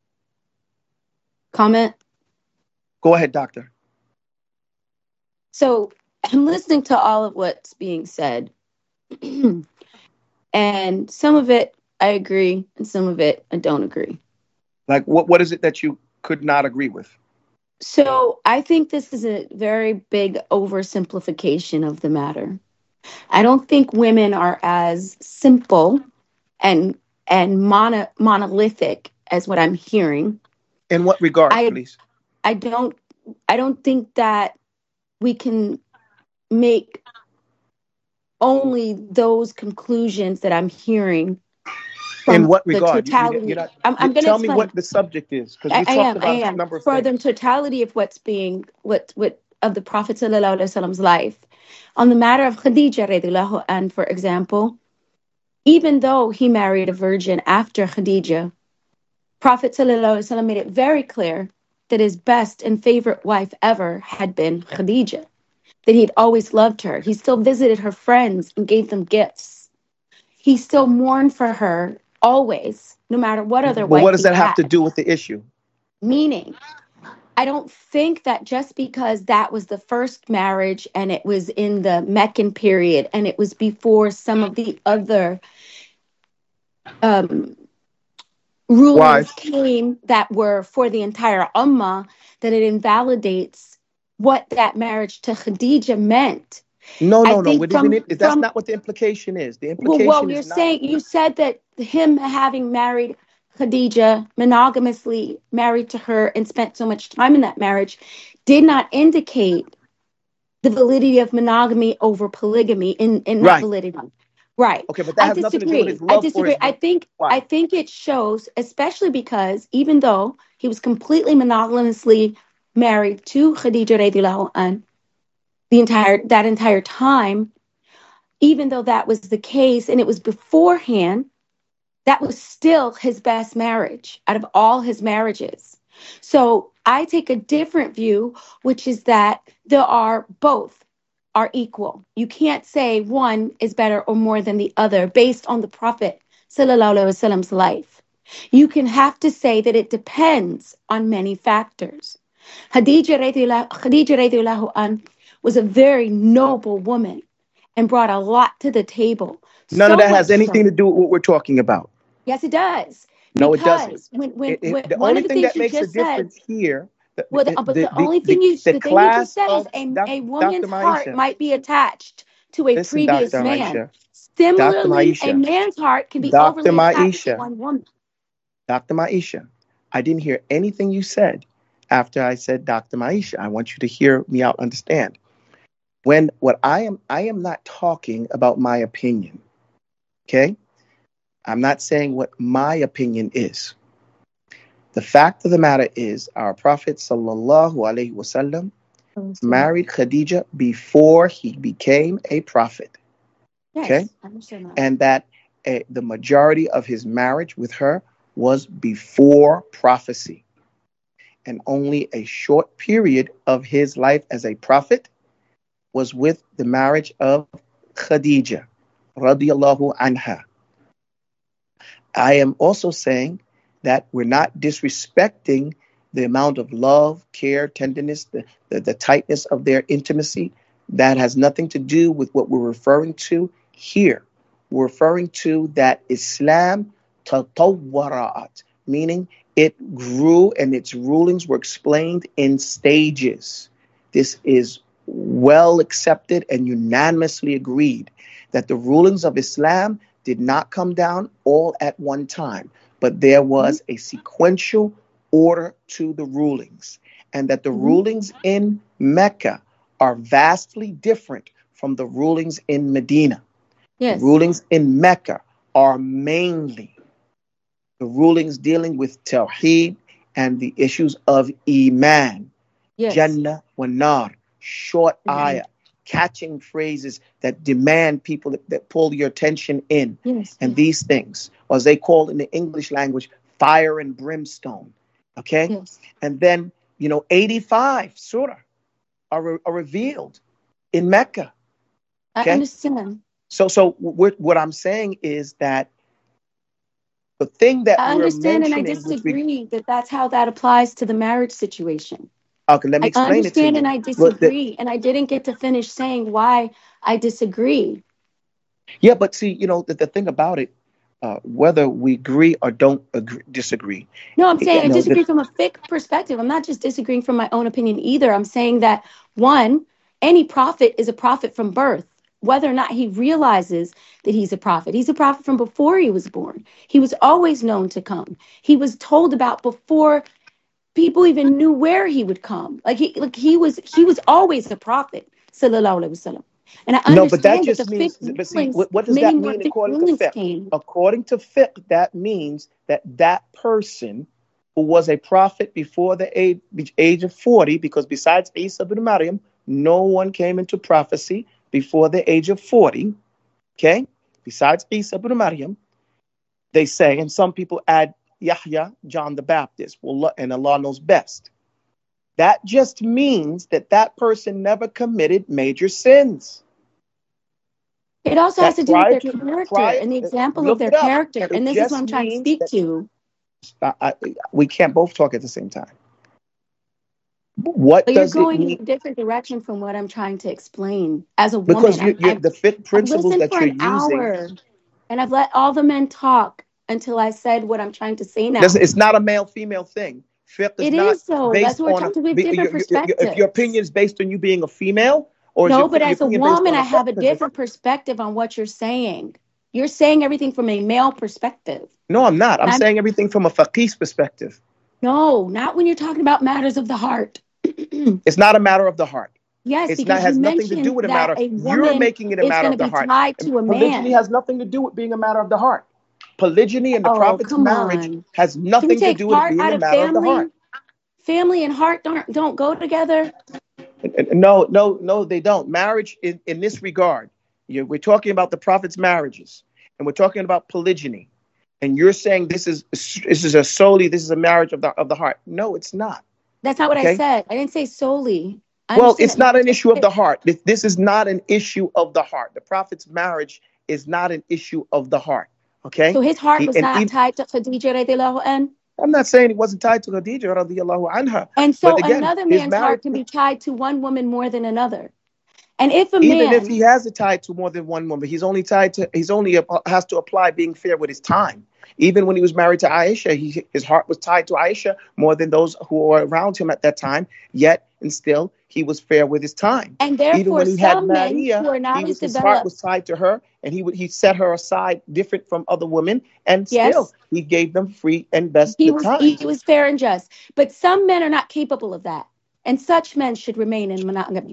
comment. Go ahead, doctor. So I'm listening to all of what's being said. And some of it I agree, and some of it I don't agree. Like, what what is it that you could not agree with? So I think this is a very big oversimplification of the matter. I don't think women are as simple and and mono, monolithic as what I'm hearing. In what regard, I please? I don't I don't think that we can make only those conclusions that I'm hearing In from what the regard? You, you, you're totality. not. I'm, You, I'm going to tell me explain. what the subject is, because I, we I talked am. I about a am. number of For the things. totality of what's being, what, what, of the Prophet sallallahu alaihi wasallam's life. On the matter of Khadija radiallahu anha, for example, even though he married a virgin after Khadija, Prophet sallallahu alaihi wasallam made it very clear that his best and favorite wife ever had been Khadija, that he'd always loved her. He still visited her friends and gave them gifts. He still mourned for her always, no matter what other But what wife does he that have to had. do with the issue? Meaning, I don't think that just because that was the first marriage and it was in the Meccan period and it was before some of the other um, Why? rulings came that were for the entire Ummah, that it invalidates what that marriage to Khadija meant. No, I no, no. think What isn't from it? That's from not what the implication is. The well, well, implication you're is not. saying you said that him having married Khadija, monogamously married to her and spent so much time in that marriage, did not indicate the validity of monogamy over polygamy in, in not Right. validity. Right. Okay, but that I has nothing to do with disagree. his I love for disagree. his I think I wife. think it shows, especially because even though he was completely monogamously married to Khadija radiallahu an the entire that entire time, even though that was the case and it was beforehand, that was still his best marriage out of all his marriages. So I take a different view, which is that there are both are equal. You can't say one is better or more than the other based on the Prophet sallallahu alaihi wasallam's life. You can have to say that it depends on many factors. Khadija radiallahu, Khadija radiallahu an was a very noble woman and brought a lot to the table. None of So that has much anything so. to do with what we're talking about. Yes, it does. No, it doesn't. Because when, when, It, it, when the one only of the thing things that you makes a just said, difference here, the well, the, the but the the the, only the, thing you, the the thing you just class said is of a, doc, a doctor woman's heart Maisha. might be attached to a Listen, doctor previous man. Maisha. doctor Similarly, a Maisha. man's heart can be doctor overly attached to Maisha. one woman. doctor Maisha. I didn't hear anything you said after I said doctor Maisha. I want you to hear me out, understand. When what I am I am not talking about my opinion. Okay? I'm not saying what my opinion is. The fact of the matter is our Prophet sallallahu alaihi wasallam married Khadija before he became a prophet. Okay? Yes, I understand that. And that uh, the majority of his marriage with her was before prophecy. And only a short period of his life as a prophet was with the marriage of Khadija radiyallahu anha. I am also saying that we're not disrespecting the amount of love, care, tenderness, the, the, the tightness of their intimacy. That has nothing to do with what we're referring to here. We're referring to that Islam tatawwarat, meaning it grew and its rulings were explained in stages. This is well accepted and unanimously agreed that the rulings of Islam did not come down all at one time, but there was a sequential order to the rulings, and that the Mm-hmm. rulings in Mecca are vastly different from the rulings in Medina. The Yes, rulings in Mecca are mainly the rulings dealing with Tawheed and the issues of Iman, yes. Jannah wa Nar, short Mhm. ayah, catching phrases that demand people that, that pull your attention in, Yes, and yes, these things, or as they call in the English language, fire and brimstone. Okay? yes. And then, you know, eighty-five surah are, re- are revealed in Mecca. I Okay? understand. So, so what, what I'm saying is that the thing that I we're understand, and I mentioning, which we, disagree that that's how that applies to the marriage situation. okay, let me I explain it to understand and you. I Look, that disagree, and I didn't get to finish saying why I disagree. Yeah, but see, you know, the, the thing about it, uh, whether we agree or don't agree, disagree, No, I'm saying you I know, the, disagree from a fiqh perspective. I'm not just disagreeing from my own opinion either. I'm saying that one, any prophet is a prophet from birth, whether or not he realizes that he's a prophet. He's a prophet from before he was born. He was always known to come. He was told about before people even knew where he would come. Like he, like he was, he was always a prophet. Sallallahu alaihi wasallam. And I no, but that understand that the just means, fiqh but see, rulings, what, what does many that more mean fiqh according to rulings fiqh? came. According to fiqh, that means that that person who was a prophet before the age, the age of forty, because besides Isa ibn Maryam, no one came into prophecy before the age of forty, okay? Besides Isa ibn Maryam, they say, and some people add Yahya, John the Baptist, well, and Allah knows best. That just means that that person never committed major sins. It also has That to do with prior their to, character prior, and the example of look their it up. character. It And this is what just I'm trying to means speak that to. I, I, we can't both talk at the same time. What But you're does it going in mean? a different direction from what I'm trying to explain. As a Because woman, you, I'm, you, I've, the fit I've principles listened that for you're an using, hour and I've let all the men talk until I said what I'm trying to say now. it's not a male-female thing. Fiqh is It not is so. That's based what we're on a, talking to. We have different your, your, your, if your opinion perspectives. is based on you being a female, or is your, No, but your as a opinion based woman, on a I have fiqh a position? different perspective on what you're saying. You're saying everything from a male perspective. No, I'm not. I'm I'm, saying everything from a faqih's perspective. no, not when you're talking about matters of the heart. It's not a matter of the heart. Yes, It's not because you has nothing to do mentioned with a that matter. a You're woman making it a is matter going of to the be heart. tied And to a polygyny man. has nothing to do with being a matter of the heart. Polygyny and the Oh, prophet's come marriage on. has Can we nothing to take do with heart being out a of matter of the heart. family? Family and heart don't don't go together. No, no, no, they don't. Marriage in, in this regard, you, we're talking about the prophet's marriages, and we're talking about polygyny. And you're saying this is this is a solely this is a marriage of the of the heart. No, it's not. That's not what I Okay. said. I didn't say solely. I Well, understand it's that not an marriage issue of is- the heart. This, this is not an issue of the heart. The prophet's marriage is not an issue of the heart. Okay. So his heart He, was and not even, tied to Khadija radiallahu anha. I'm not saying he wasn't tied to Khadija radiallahu anha, And but so again, another his man's marriage, heart can be tied to one woman more than another. And if a even if man, he has it tied to more than one woman, he's only tied to he's only has to apply being fair with his time. Even when he was married to Aisha, he, his heart was tied to Aisha more than those who were around him at that time. Yet and still, he was fair with his time. and Even therefore when he had some men Maria, who are not he as was his heart was developed, tied to her, and he would he set her aside different from other women, and still yes, he gave them free and best he the was he time. was fair and just. But some men are not capable of that. And such men should remain in monogamy.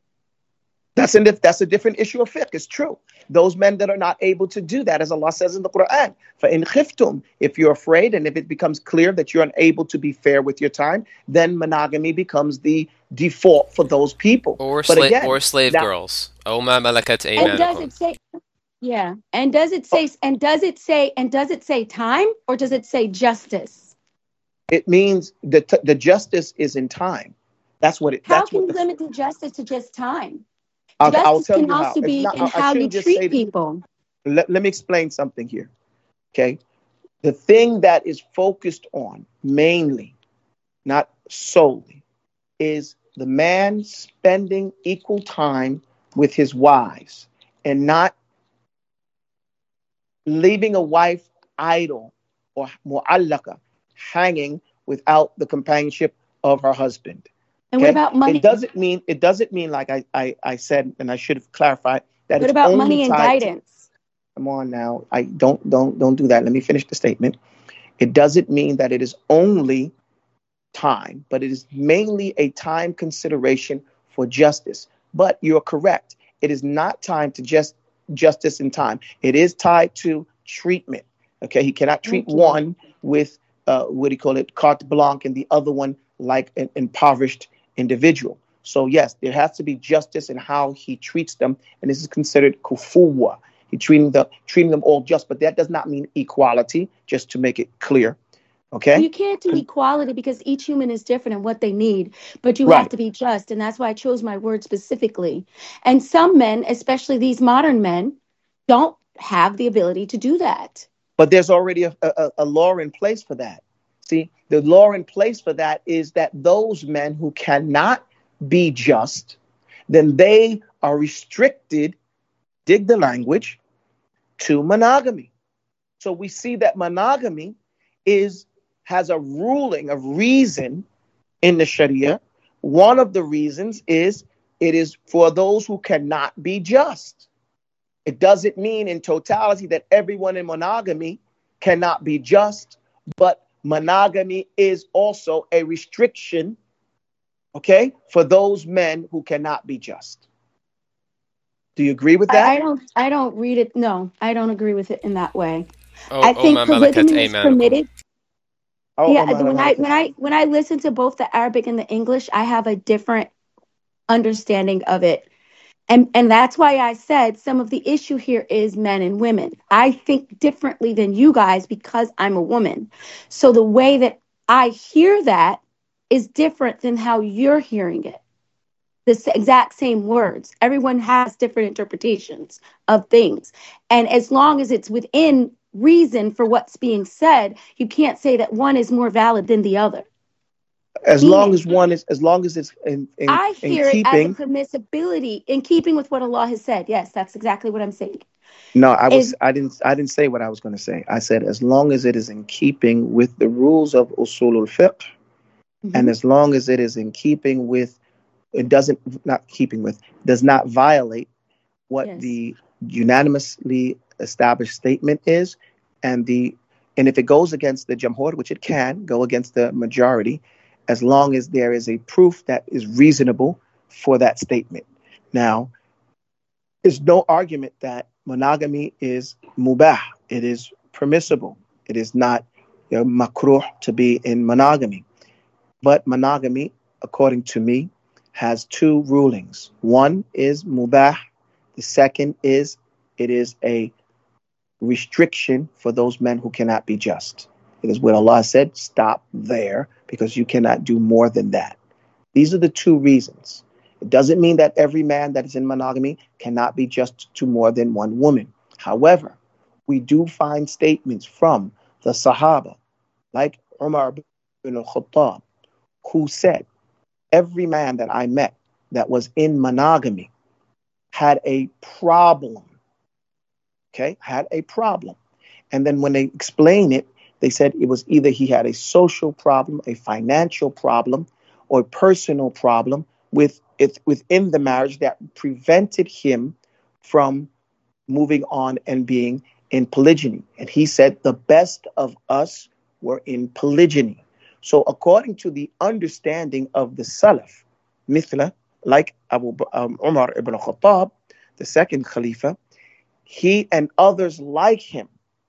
That's an, that's a different issue of fiqh. It's true. Those men that are not able to do that, as Allah says in the Quran, فَإِنْ خِفْتُمْ, if you're afraid and if it becomes clear that you're unable to be fair with your time, then monogamy becomes the default for those people. Or But slave again, or slave now, girls. Oh ma malakat And does aymanukum. it say yeah? And does it say and does it say and does it say time or does it say justice? it means that t- the justice is in time. That's what it. How That's can what you the. limit the justice to just time? I'll, I'll Justice tell can you how. also It's be not. in I, I how you shouldn't just say treat that. people. Let, let me explain something here. Okay, the thing that is focused on mainly, not solely, is the man spending equal time with his wives and not leaving a wife idle or mu'allaka, hanging without the companionship of her husband. And what Okay, about money? it doesn't mean it doesn't mean like I, I, I said, and I should have clarified that What it's about only money and tied to. guidance? Come on now, I don't don't don't do that. Let me finish the statement. It doesn't mean that it is only time, but it is mainly a time consideration for justice. But you're correct. It is not time to just justice in time. It is tied to treatment. Okay, he cannot treat Okay. one with uh, what do you call it, carte blanche, and the other one like an impoverished individual. So yes, there has to be justice in how he treats them, and this is considered kufuwa. He treating the treating them all just, but that does not mean equality. Just to make it clear, okay? You can't do equality because each human is different in what they need, but you have Right. to be just. And that's why I chose my word specifically. And some men, especially these modern men, don't have the ability to do that. But there's already a, a, a law in place for that. See, the law in place for that is that those men who cannot be just, then they are restricted, dig the language, to monogamy. So we see that monogamy is has a ruling, a reason in the Sharia. One of the reasons is it is for those who cannot be just. It doesn't mean in totality that everyone in monogamy cannot be just, but monogamy is also a restriction, okay, for those men who cannot be just. Do you agree with that? I, I don't. I don't read it. No, I don't agree with it in that way. Oh, I oh think ma malakat polygamy is aymanukum. permitted. Oh, oh Yeah, my, when my, I when I when I listen to both the Arabic and the English, I have a different understanding of it. And and that's why I said some of the issue here is men and women. I think differently than you guys because I'm a woman. So the way that I hear that is different than how you're hearing it. The s- exact same words. Everyone has different interpretations of things. And as long as it's within reason for what's being said, you can't say that one is more valid than the other. as long Meaning, as one is, as long as it's in, in, I in hear it as a keeping. permissibility in keeping with what Allah has said. Yes, that's exactly what I'm saying. No, I was, Is I didn't, I didn't say what I was going to say. I said as long as it is in keeping with the rules of usul al-fiqh, and Mhm. as long as it is in keeping with, it doesn't, not keeping with, does not violate what Yes. the unanimously established statement is, and the, and if it goes against the jamhur, which it can go against the majority, as long as there is a proof that is reasonable for that statement. Now, there's no argument that monogamy is mubah. It is permissible. It is not, you know, makruh to be in monogamy. But monogamy, according to me, has two rulings. One is mubah. The second is it is a restriction for those men who cannot be just. It is what Allah said, stop there, because you cannot do more than that. These are the two reasons. It doesn't mean that every man that is in monogamy cannot be just to more than one woman. However, we do find statements from the Sahaba, like Umar bin al-Khattab, who said, every man that I met that was in monogamy had a problem. Okay, had a problem. And then when they explain it, they said it was either he had a social problem, a financial problem, or a personal problem with it within the marriage that prevented him from moving on and being in polygyny. And he said the best of us were in polygyny. So according to the understanding of the Salaf, Mithla, like Abu um, Umar ibn Khattab, the second Khalifa, he and others like him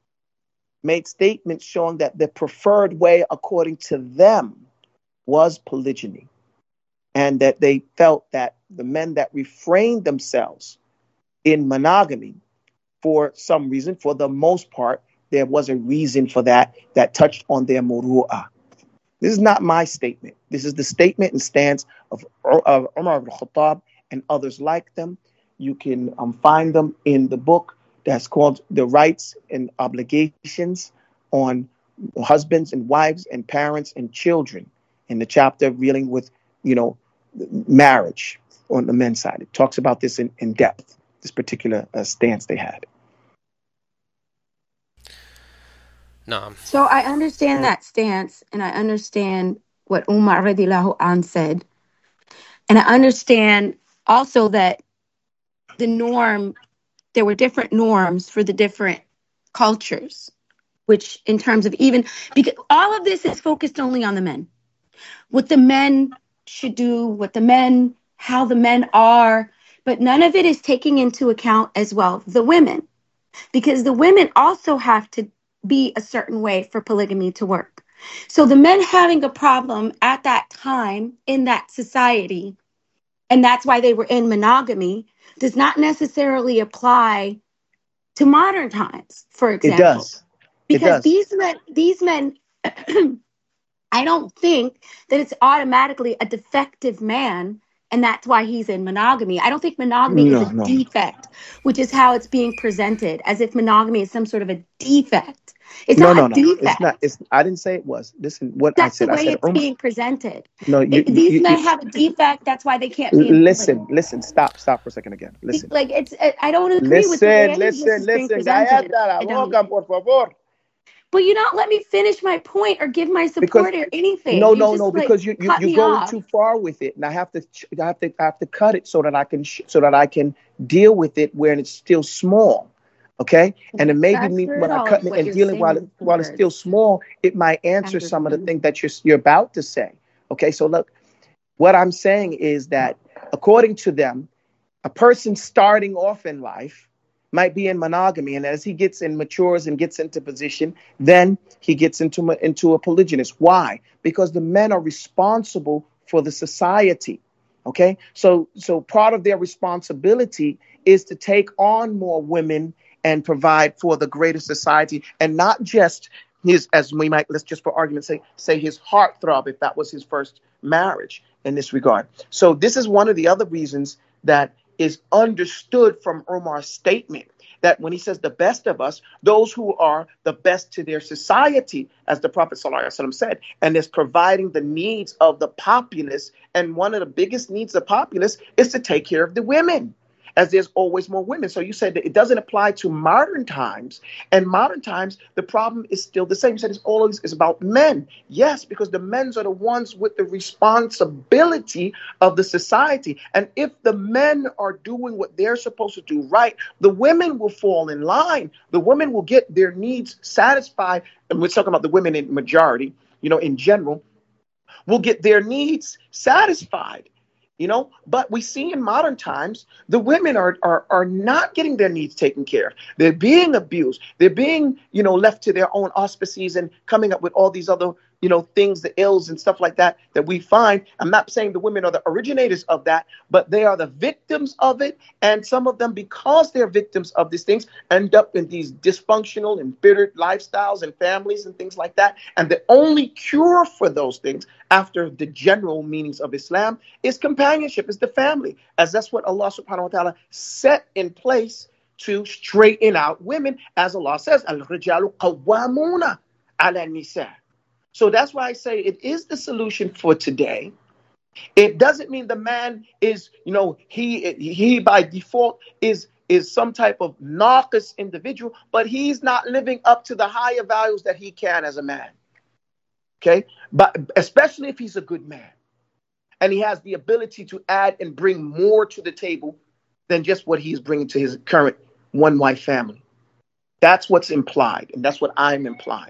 made statements showing that the preferred way, according to them, was polygyny. And that they felt that the men that refrained themselves in monogamy, for some reason, for the most part, there was a reason for that that touched on their muru'ah. This is not my statement. This is the statement and stance of, of Umar ibn Khattab and others like them. You can um, find them in the book that's called The Rights and Obligations on Husbands and Wives and Parents and Children, in the chapter dealing with, you know, marriage on the men's side. It talks about this in, in depth, this particular uh, stance they had. Naam. So I understand that stance, and I understand what Umar radiallahu an said, and I understand also that the norm, there were different norms for the different cultures, which in terms of even, because all of this is focused only on the men. What the men should do, what the men, how the men are, but none of it is taking into account as well the women, because the women also have to be a certain way for polygamy to work. So the men having a problem at that time in that society, and that's why they were in monogamy, does not necessarily apply to modern times, for It example. does. It Because does. these men, these men, I don't think that it's automatically a defective man and that's why he's in monogamy. I don't think monogamy is No, a no, defect, which is how it's being presented, as if monogamy is some sort of a defect. It's no, not no, a no. It's not. defect. It's. I didn't say it was. Listen, what I That's the said. I way said, it's um, being presented. no, you, It- you, these you, men you have a defect. That's why they can't be in polygamy. listen, listen. Stop, stop for a second again. Listen, Like it's, I don't agree with the way listen, any of this listen, is being listen. presented. Cállate la I don't. boca, por favor. But you don't let me finish my point or give my Because support or anything. no, You no, just no. like Because you, you, cut you're me going off. too far with it, and I have to, I have to, I have to cut it so that I can, sh- so that I can deal with it when it's still small. Okay, and then maybe I've me heard when I all cut of it what and you're dealing while it, saying while it's still before. small, it might answer After some of the them. things that you're you're about to say. Okay, so look, what I'm saying is that according to them, a person starting off in life might be in monogamy, and as he gets and matures and gets into position, then he gets into ma- into a polygynist. Why? Because the men are responsible for the society. Okay, so so part of their responsibility is to take on more women and provide for the greater society, and not just his, as we might, let's just for argument's sake, say his heartthrob, if that was his first marriage in this regard. So this is one of the other reasons that is understood from Omar's statement, that when he says the best of us, those who are the best to their society, as the Prophet ﷺ said, and is providing the needs of the populace. And one of the biggest needs of the populace is to take care of the women, as there's always more women. So you said that it doesn't apply to modern times. And modern times, the problem is still the same. You said it's always is about men. Yes, because the men are the ones with the responsibility of the society. And if the men are doing what they're supposed to do right, the women will fall in line. The women will get their needs satisfied. And we're talking about the women in majority, you know, in general, will get their needs satisfied. You know, but we see in modern times, the women are, are are not getting their needs taken care of. They're being abused. They're being, you know, left to their own auspices and coming up with all these other, you know, things, the ills and stuff like that, that we find. I'm not saying the women are the originators of that, but they are the victims of it. And some of them, because they're victims of these things, end up in these dysfunctional, embittered lifestyles and families and things like that. And the only cure for those things, after the general meanings of Islam, is companionship, is the family, as that's what Allah subhanahu wa ta'ala set in place to straighten out women, as Allah says, Al-Rijalu Qawwamuna ala Nisa. So that's why I say it is the solution for today. It doesn't mean the man is, you know, he he by default is is some type of narcissist individual, but he's not living up to the higher values that he can as a man. Okay, but especially if he's a good man and he has the ability to add and bring more to the table than just what he's bringing to his current one wife family. That's what's implied, and that's what I'm implying.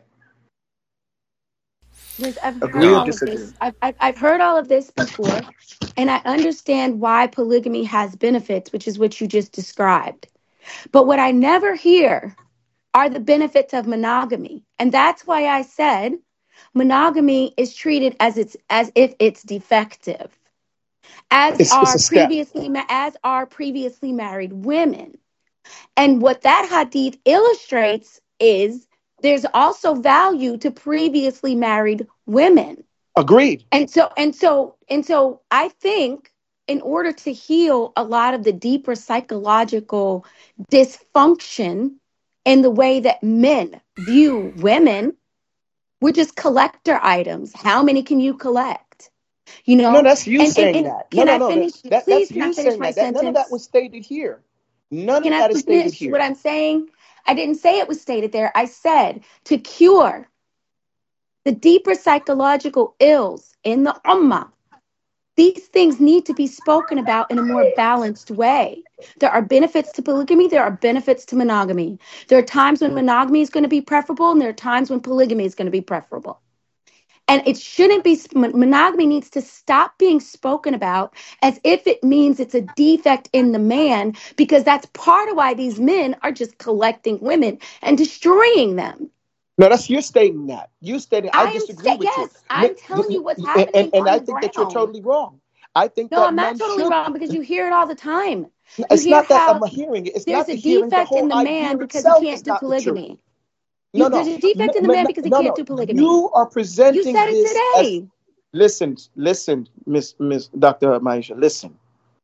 Yes, I've heard Agree or all of disagree? this. I've, I've I've heard all of this before, and I understand why polygamy has benefits, which is what you just described. But what I never hear are the benefits of monogamy, and that's why I said monogamy is treated as it's as if it's defective, as It's it's are a step. previously ma- as are previously married women. And what that hadith illustrates is there's also value to previously married women. Agreed. And so and so and so I think in order to heal a lot of the deeper psychological dysfunction in the way that men view women, we're just collector items. How many can you collect? You No, know? that's you And and, saying and that. No, can no, I no. That, finish? that Please, that's can I you finish saying my that. That none of that sentence? was stated here. None Can of I that is stated finish here. what I'm saying? I didn't say it was stated there. I said to cure the deeper psychological ills in the ummah, these things need to be spoken about in a more balanced way. There are benefits to polygamy. There are benefits to monogamy. There are times when monogamy is going to be preferable, and there are times when polygamy is going to be preferable. And it shouldn't be, monogamy needs to stop being spoken about as if it means it's a defect in the man, because that's part of why these men are just collecting women and destroying them. No, that's you're stating that. You stated I I am, disagree sta- with you. yes, I'm telling you what's And, and, happening and on I the think that you're ground. totally wrong. I think No, that I'm not men totally should. wrong because you hear it all the time. You It's hear not that I'm how hearing it. It's there's not a the hearing. The defect in whole the idea man because he itself can't is do not the truth. polygamy. No, You, there's no, a defect no, in the no, man because he no, can't no. do polygamy. You are You presenting said it this as. today. listen, listen, Miss Miss Doctor Maisha, listen.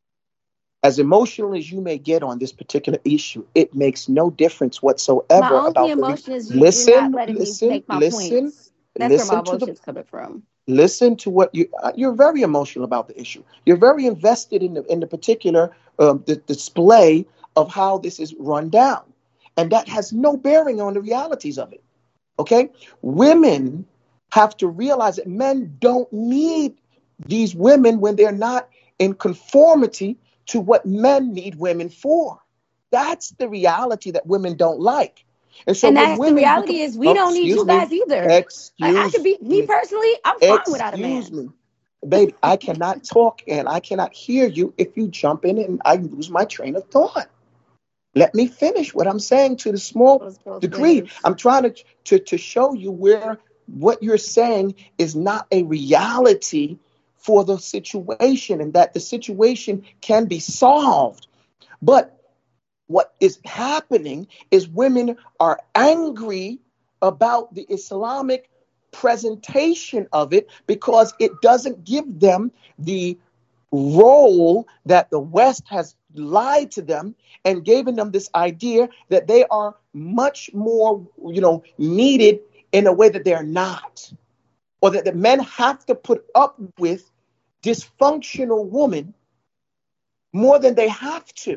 As emotional as you may get on this particular issue, it makes no difference My whatsoever only about the. Re- emotion is you you're not listen, letting me listen, make my listen, points. That's where my listen to the. emotion's coming from. Listen to what you. uh, You're very emotional about the issue. You're very invested in the in the particular um, the display of how this is run down, and that has no bearing on the realities of it. Okay, women have to realize that men don't need these women when they're not in conformity to what men need women for. That's the reality that women don't like. And so And when that's the women become, reality is we oh, don't need excuse you me, guys either. Like I could excuse be me me, personally, I'm fine without a excuse man. me, baby, I cannot talk and I cannot hear you if you jump in and I lose my train of thought. Let me finish what I'm saying to the small Those both degree. ways. I'm trying to, to, to show you where what you're saying is not a reality for the situation and that the situation can be solved. But what is happening is women are angry about the Islamic presentation of it because it doesn't give them the role that the West has lied to them and given them this idea that they are much more, you know, needed in a way that they're not, or that the men have to put up with dysfunctional women more than they have to.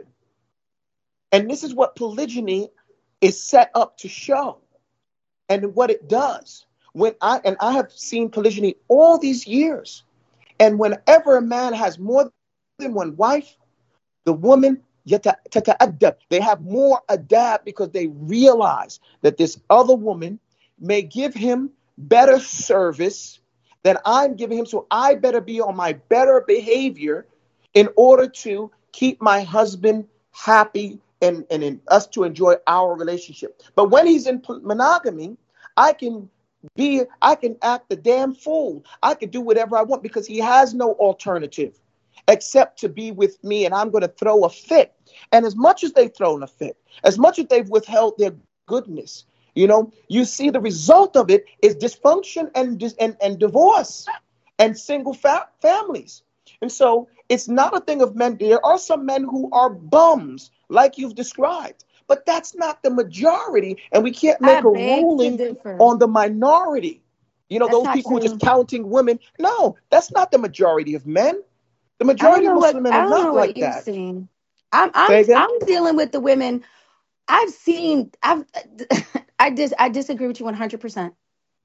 And this is what polygyny is set up to show and what it does. When I and I have seen polygyny all these years. And whenever a man has more than one wife, the woman, yata- tata'addab, they have more adab because they realize that this other woman may give him better service than I'm giving him. So I better be on my better behavior in order to keep my husband happy and, and in us to enjoy our relationship. But when he's in monogamy, I can be, I can act the damn fool. I can do whatever I want because he has no alternative except to be with me, and I'm going to throw a fit. And as much as they've thrown a fit, as much as they've withheld their goodness, you know, you see the result of it is dysfunction and and, and divorce and single fa- families. And so it's not a thing of men. There are some men who are bums, like you've described, but that's not the majority, and we can't I make a beg to ruling differ. on the minority. You know, That's those not people who are just true. counting women. No, that's not the majority of men. The I don't majority of know what Muslim men I are don't know not what like you're that. seeing. I'm I'm Say again? I'm dealing with the women. I've seen I've I dis I disagree with you one hundred percent.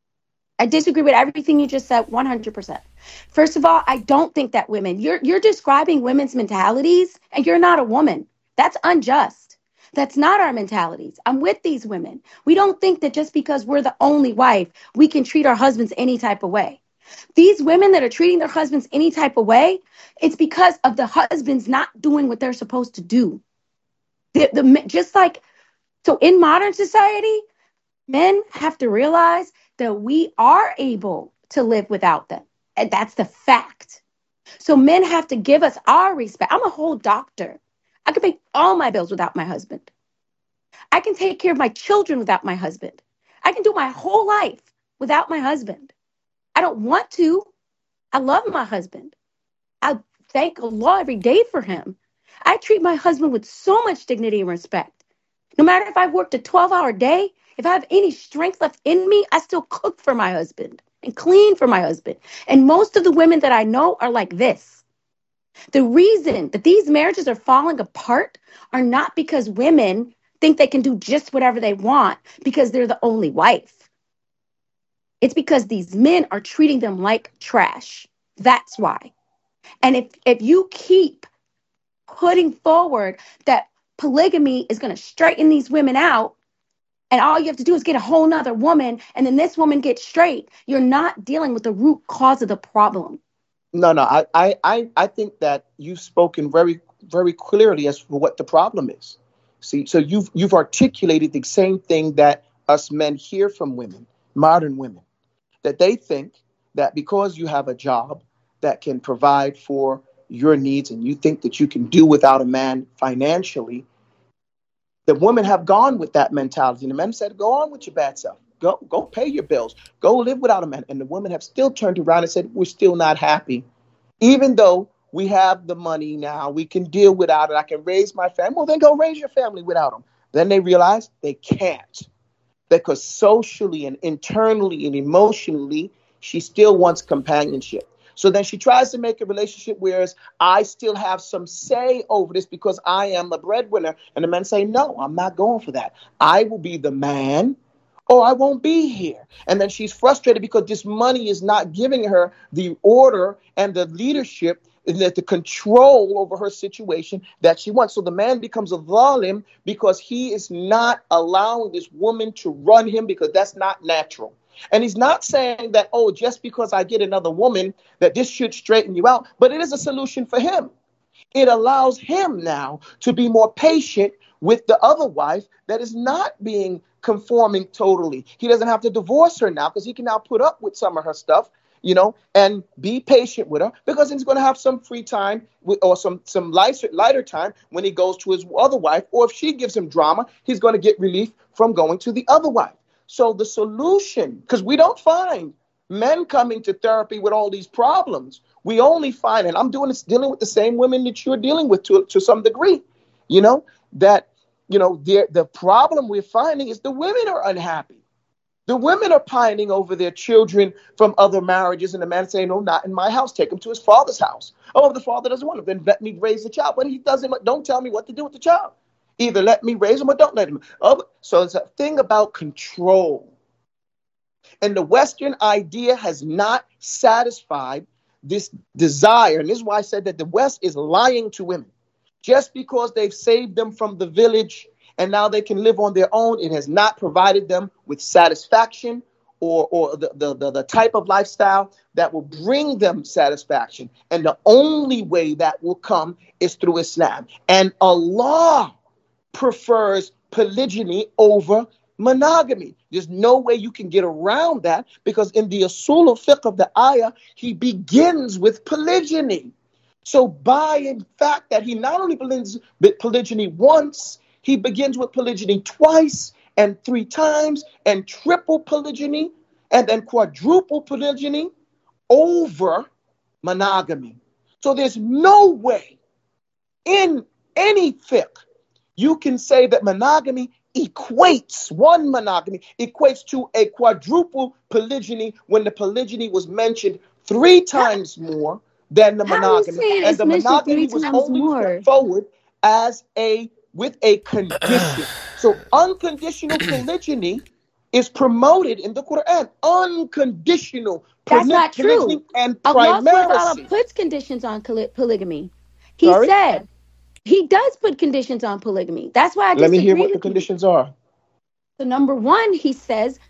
I disagree with everything you just said one hundred percent. First of all, I don't think that women, you're you're describing women's mentalities and you're not a woman. That's unjust. That's not our mentalities. I'm with these women. We don't think that just because we're the only wife, we can treat our husbands any type of way. These women that are treating their husbands any type of way, it's because of the husbands not doing what they're supposed to do. The, the, just like, so in modern society, men have to realize that we are able to live without them. And that's the fact. So men have to give us our respect. I'm a whole doctor. I can pay all my bills without my husband. I can take care of my children without my husband. I can do my whole life without my husband. I don't want to. I love my husband. I thank Allah every day for him. I treat my husband with so much dignity and respect. No matter if I've worked a twelve hour day, if I have any strength left in me, I still cook for my husband and clean for my husband. And most of the women that I know are like this. The reason that these marriages are falling apart are not because women think they can do just whatever they want because they're the only wife. It's because these men are treating them like trash. That's why. And if, if you keep putting forward that polygamy is going to straighten these women out, and all you have to do is get a whole nother woman, and then this woman gets straight, you're not dealing with the root cause of the problem. No, no. I, I, I I think that you've spoken very, very clearly as for what the problem is. See, so you've you've articulated the same thing that us men hear from women, modern women, that they think that because you have a job that can provide for your needs and you think that you can do without a man financially, the women have gone with that mentality. And the men said, go on with your bad self. Go, go pay your bills. Go live without a man. And the women have still turned around and said, we're still not happy. Even though we have the money now, we can deal without it. I can raise my family. Well, then go raise your family without him. Then they realize they can't, because socially and internally and emotionally, she still wants companionship. So then she tries to make a relationship whereas I still have some say over this because I am a breadwinner. And the men say, no, I'm not going for that. I will be the man or I won't be here. And then she's frustrated because this money is not giving her the order and the leadership and the, the control over her situation that she wants. So the man becomes a zalim because he is not allowing this woman to run him, because that's not natural. And he's not saying that, oh, just because I get another woman, that this should straighten you out. But it is a solution for him. It allows him now to be more patient with the other wife that is not being conforming totally. He doesn't have to divorce her now because he can now put up with some of her stuff, you know, and be patient with her, because he's going to have some free time with, or some some lighter, lighter time when he goes to his other wife. Or if she gives him drama, he's going to get relief from going to the other wife. So the solution, because we don't find men coming to therapy with all these problems. We only find, and I'm doing this, dealing with the same women that you're dealing with to, to some degree, you know, that, you know, the, the problem we're finding is the women are unhappy. The women are pining over their children from other marriages, and the man saying, no, not in my house. Take him to his father's house. Oh, if the father doesn't want him, then let me raise the child. But he doesn't. Don't tell me what to do with the child. Either let me raise him or don't let him. Oh, so it's a thing about control. And the Western idea has not satisfied this desire. And this is why I said that the West is lying to women. Just because they've saved them from the village and now they can live on their own, it has not provided them with satisfaction or, or the, the, the, the type of lifestyle that will bring them satisfaction. And the only way that will come is through Islam. And Allah prefers polygyny over monogamy. There's no way you can get around that, because in the usul of fiqh of the ayah, he begins with polygyny. So by in fact that he not only begins with polygyny once, he begins with polygyny twice and three times and triple polygyny and then quadruple polygyny over monogamy. So there's no way in any fiqh you can say that monogamy equates, one monogamy equates to a quadruple polygyny when the polygyny was mentioned three times more than the monogamy. And the monogamy was only put forward as a, with a condition. So unconditional polygyny is promoted in the Quran. Unconditional That's not true. And Allah primacy. puts conditions on polygamy. He Sorry? said, He does put conditions on polygamy. That's why I disagree. Let me hear what the you. conditions are. So number one, he says,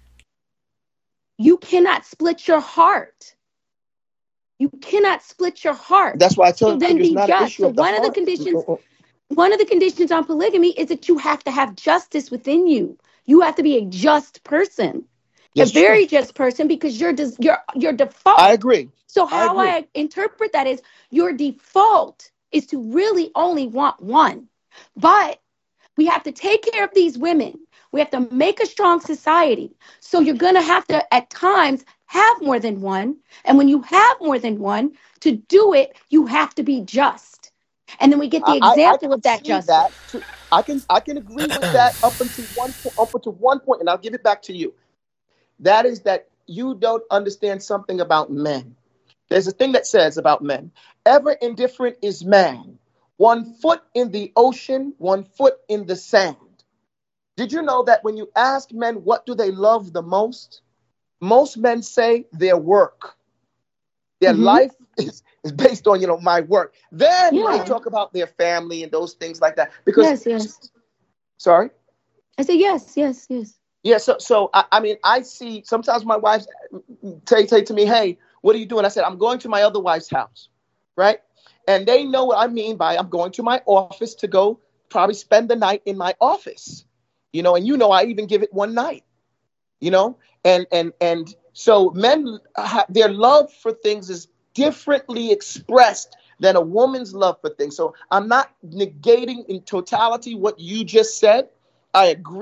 you cannot split your heart. You cannot split your heart. That's why I told so you then it's be not an just. issue So of the one heart. of the conditions, one of the conditions on polygamy is that you have to have justice within you. You have to be a just person, Yes, a very true. just person, because your your your default. I agree. So how I I, agree. interpret that is your default is to really only want one. But we have to take care of these women. We have to make a strong society. So you're going to have to, at times, have more than one. And when you have more than one, to do it, you have to be just. And then we get the I- example I, I of that see justice. That to, I can I can agree with that up until one po- up until one point, and I'll give it back to you. That is that you don't understand something about men. There's a thing that says about men, ever indifferent is man. One foot in the ocean, one foot in the sand. Did you know that when you ask men what do they love the most, most men say their work. Their Mhm. life is, is based on, you know, my work. Then Yeah. they talk about their family and those things like that. Because, Yes, yes. sorry? I say yes, yes, yes. Yeah, so, so I, I mean, I see sometimes my wife say, say to me, hey, what are you doing? I said, I'm going to my other wife's house, right? And they know what I mean by I'm going to my office to go probably spend the night in my office, you know, and you know, I even give it one night, you know, and and and so men, ha- their love for things is differently expressed than a woman's love for things. So I'm not negating in totality what you just said. I agree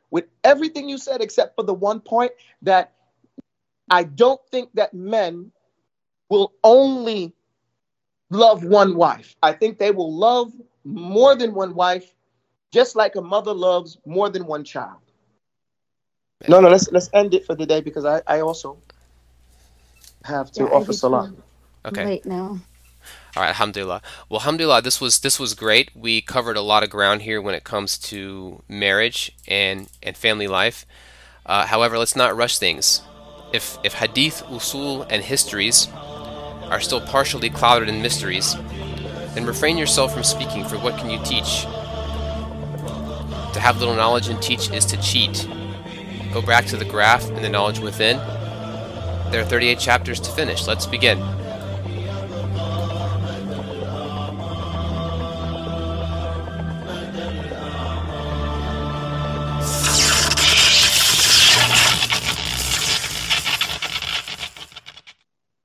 with everything you said, except for the one point that I don't think that men will only love one wife. I think they will love more than one wife, just like a mother loves more than one child. No, no, let's let's end it for the day because I, I also have to Yeah, I offer do Okay. salam. too. Right now. All right, alhamdulillah. Well, alhamdulillah, this was this was great. We covered a lot of ground here when it comes to marriage and and family life. Uh, however, let's not rush things. If if hadith, usul, and histories are still partially clouded in mysteries, then refrain yourself from speaking, for what can you teach? To have little knowledge and teach is to cheat. Go back to the graph and the knowledge within. There are thirty-eight chapters to finish. Let's begin.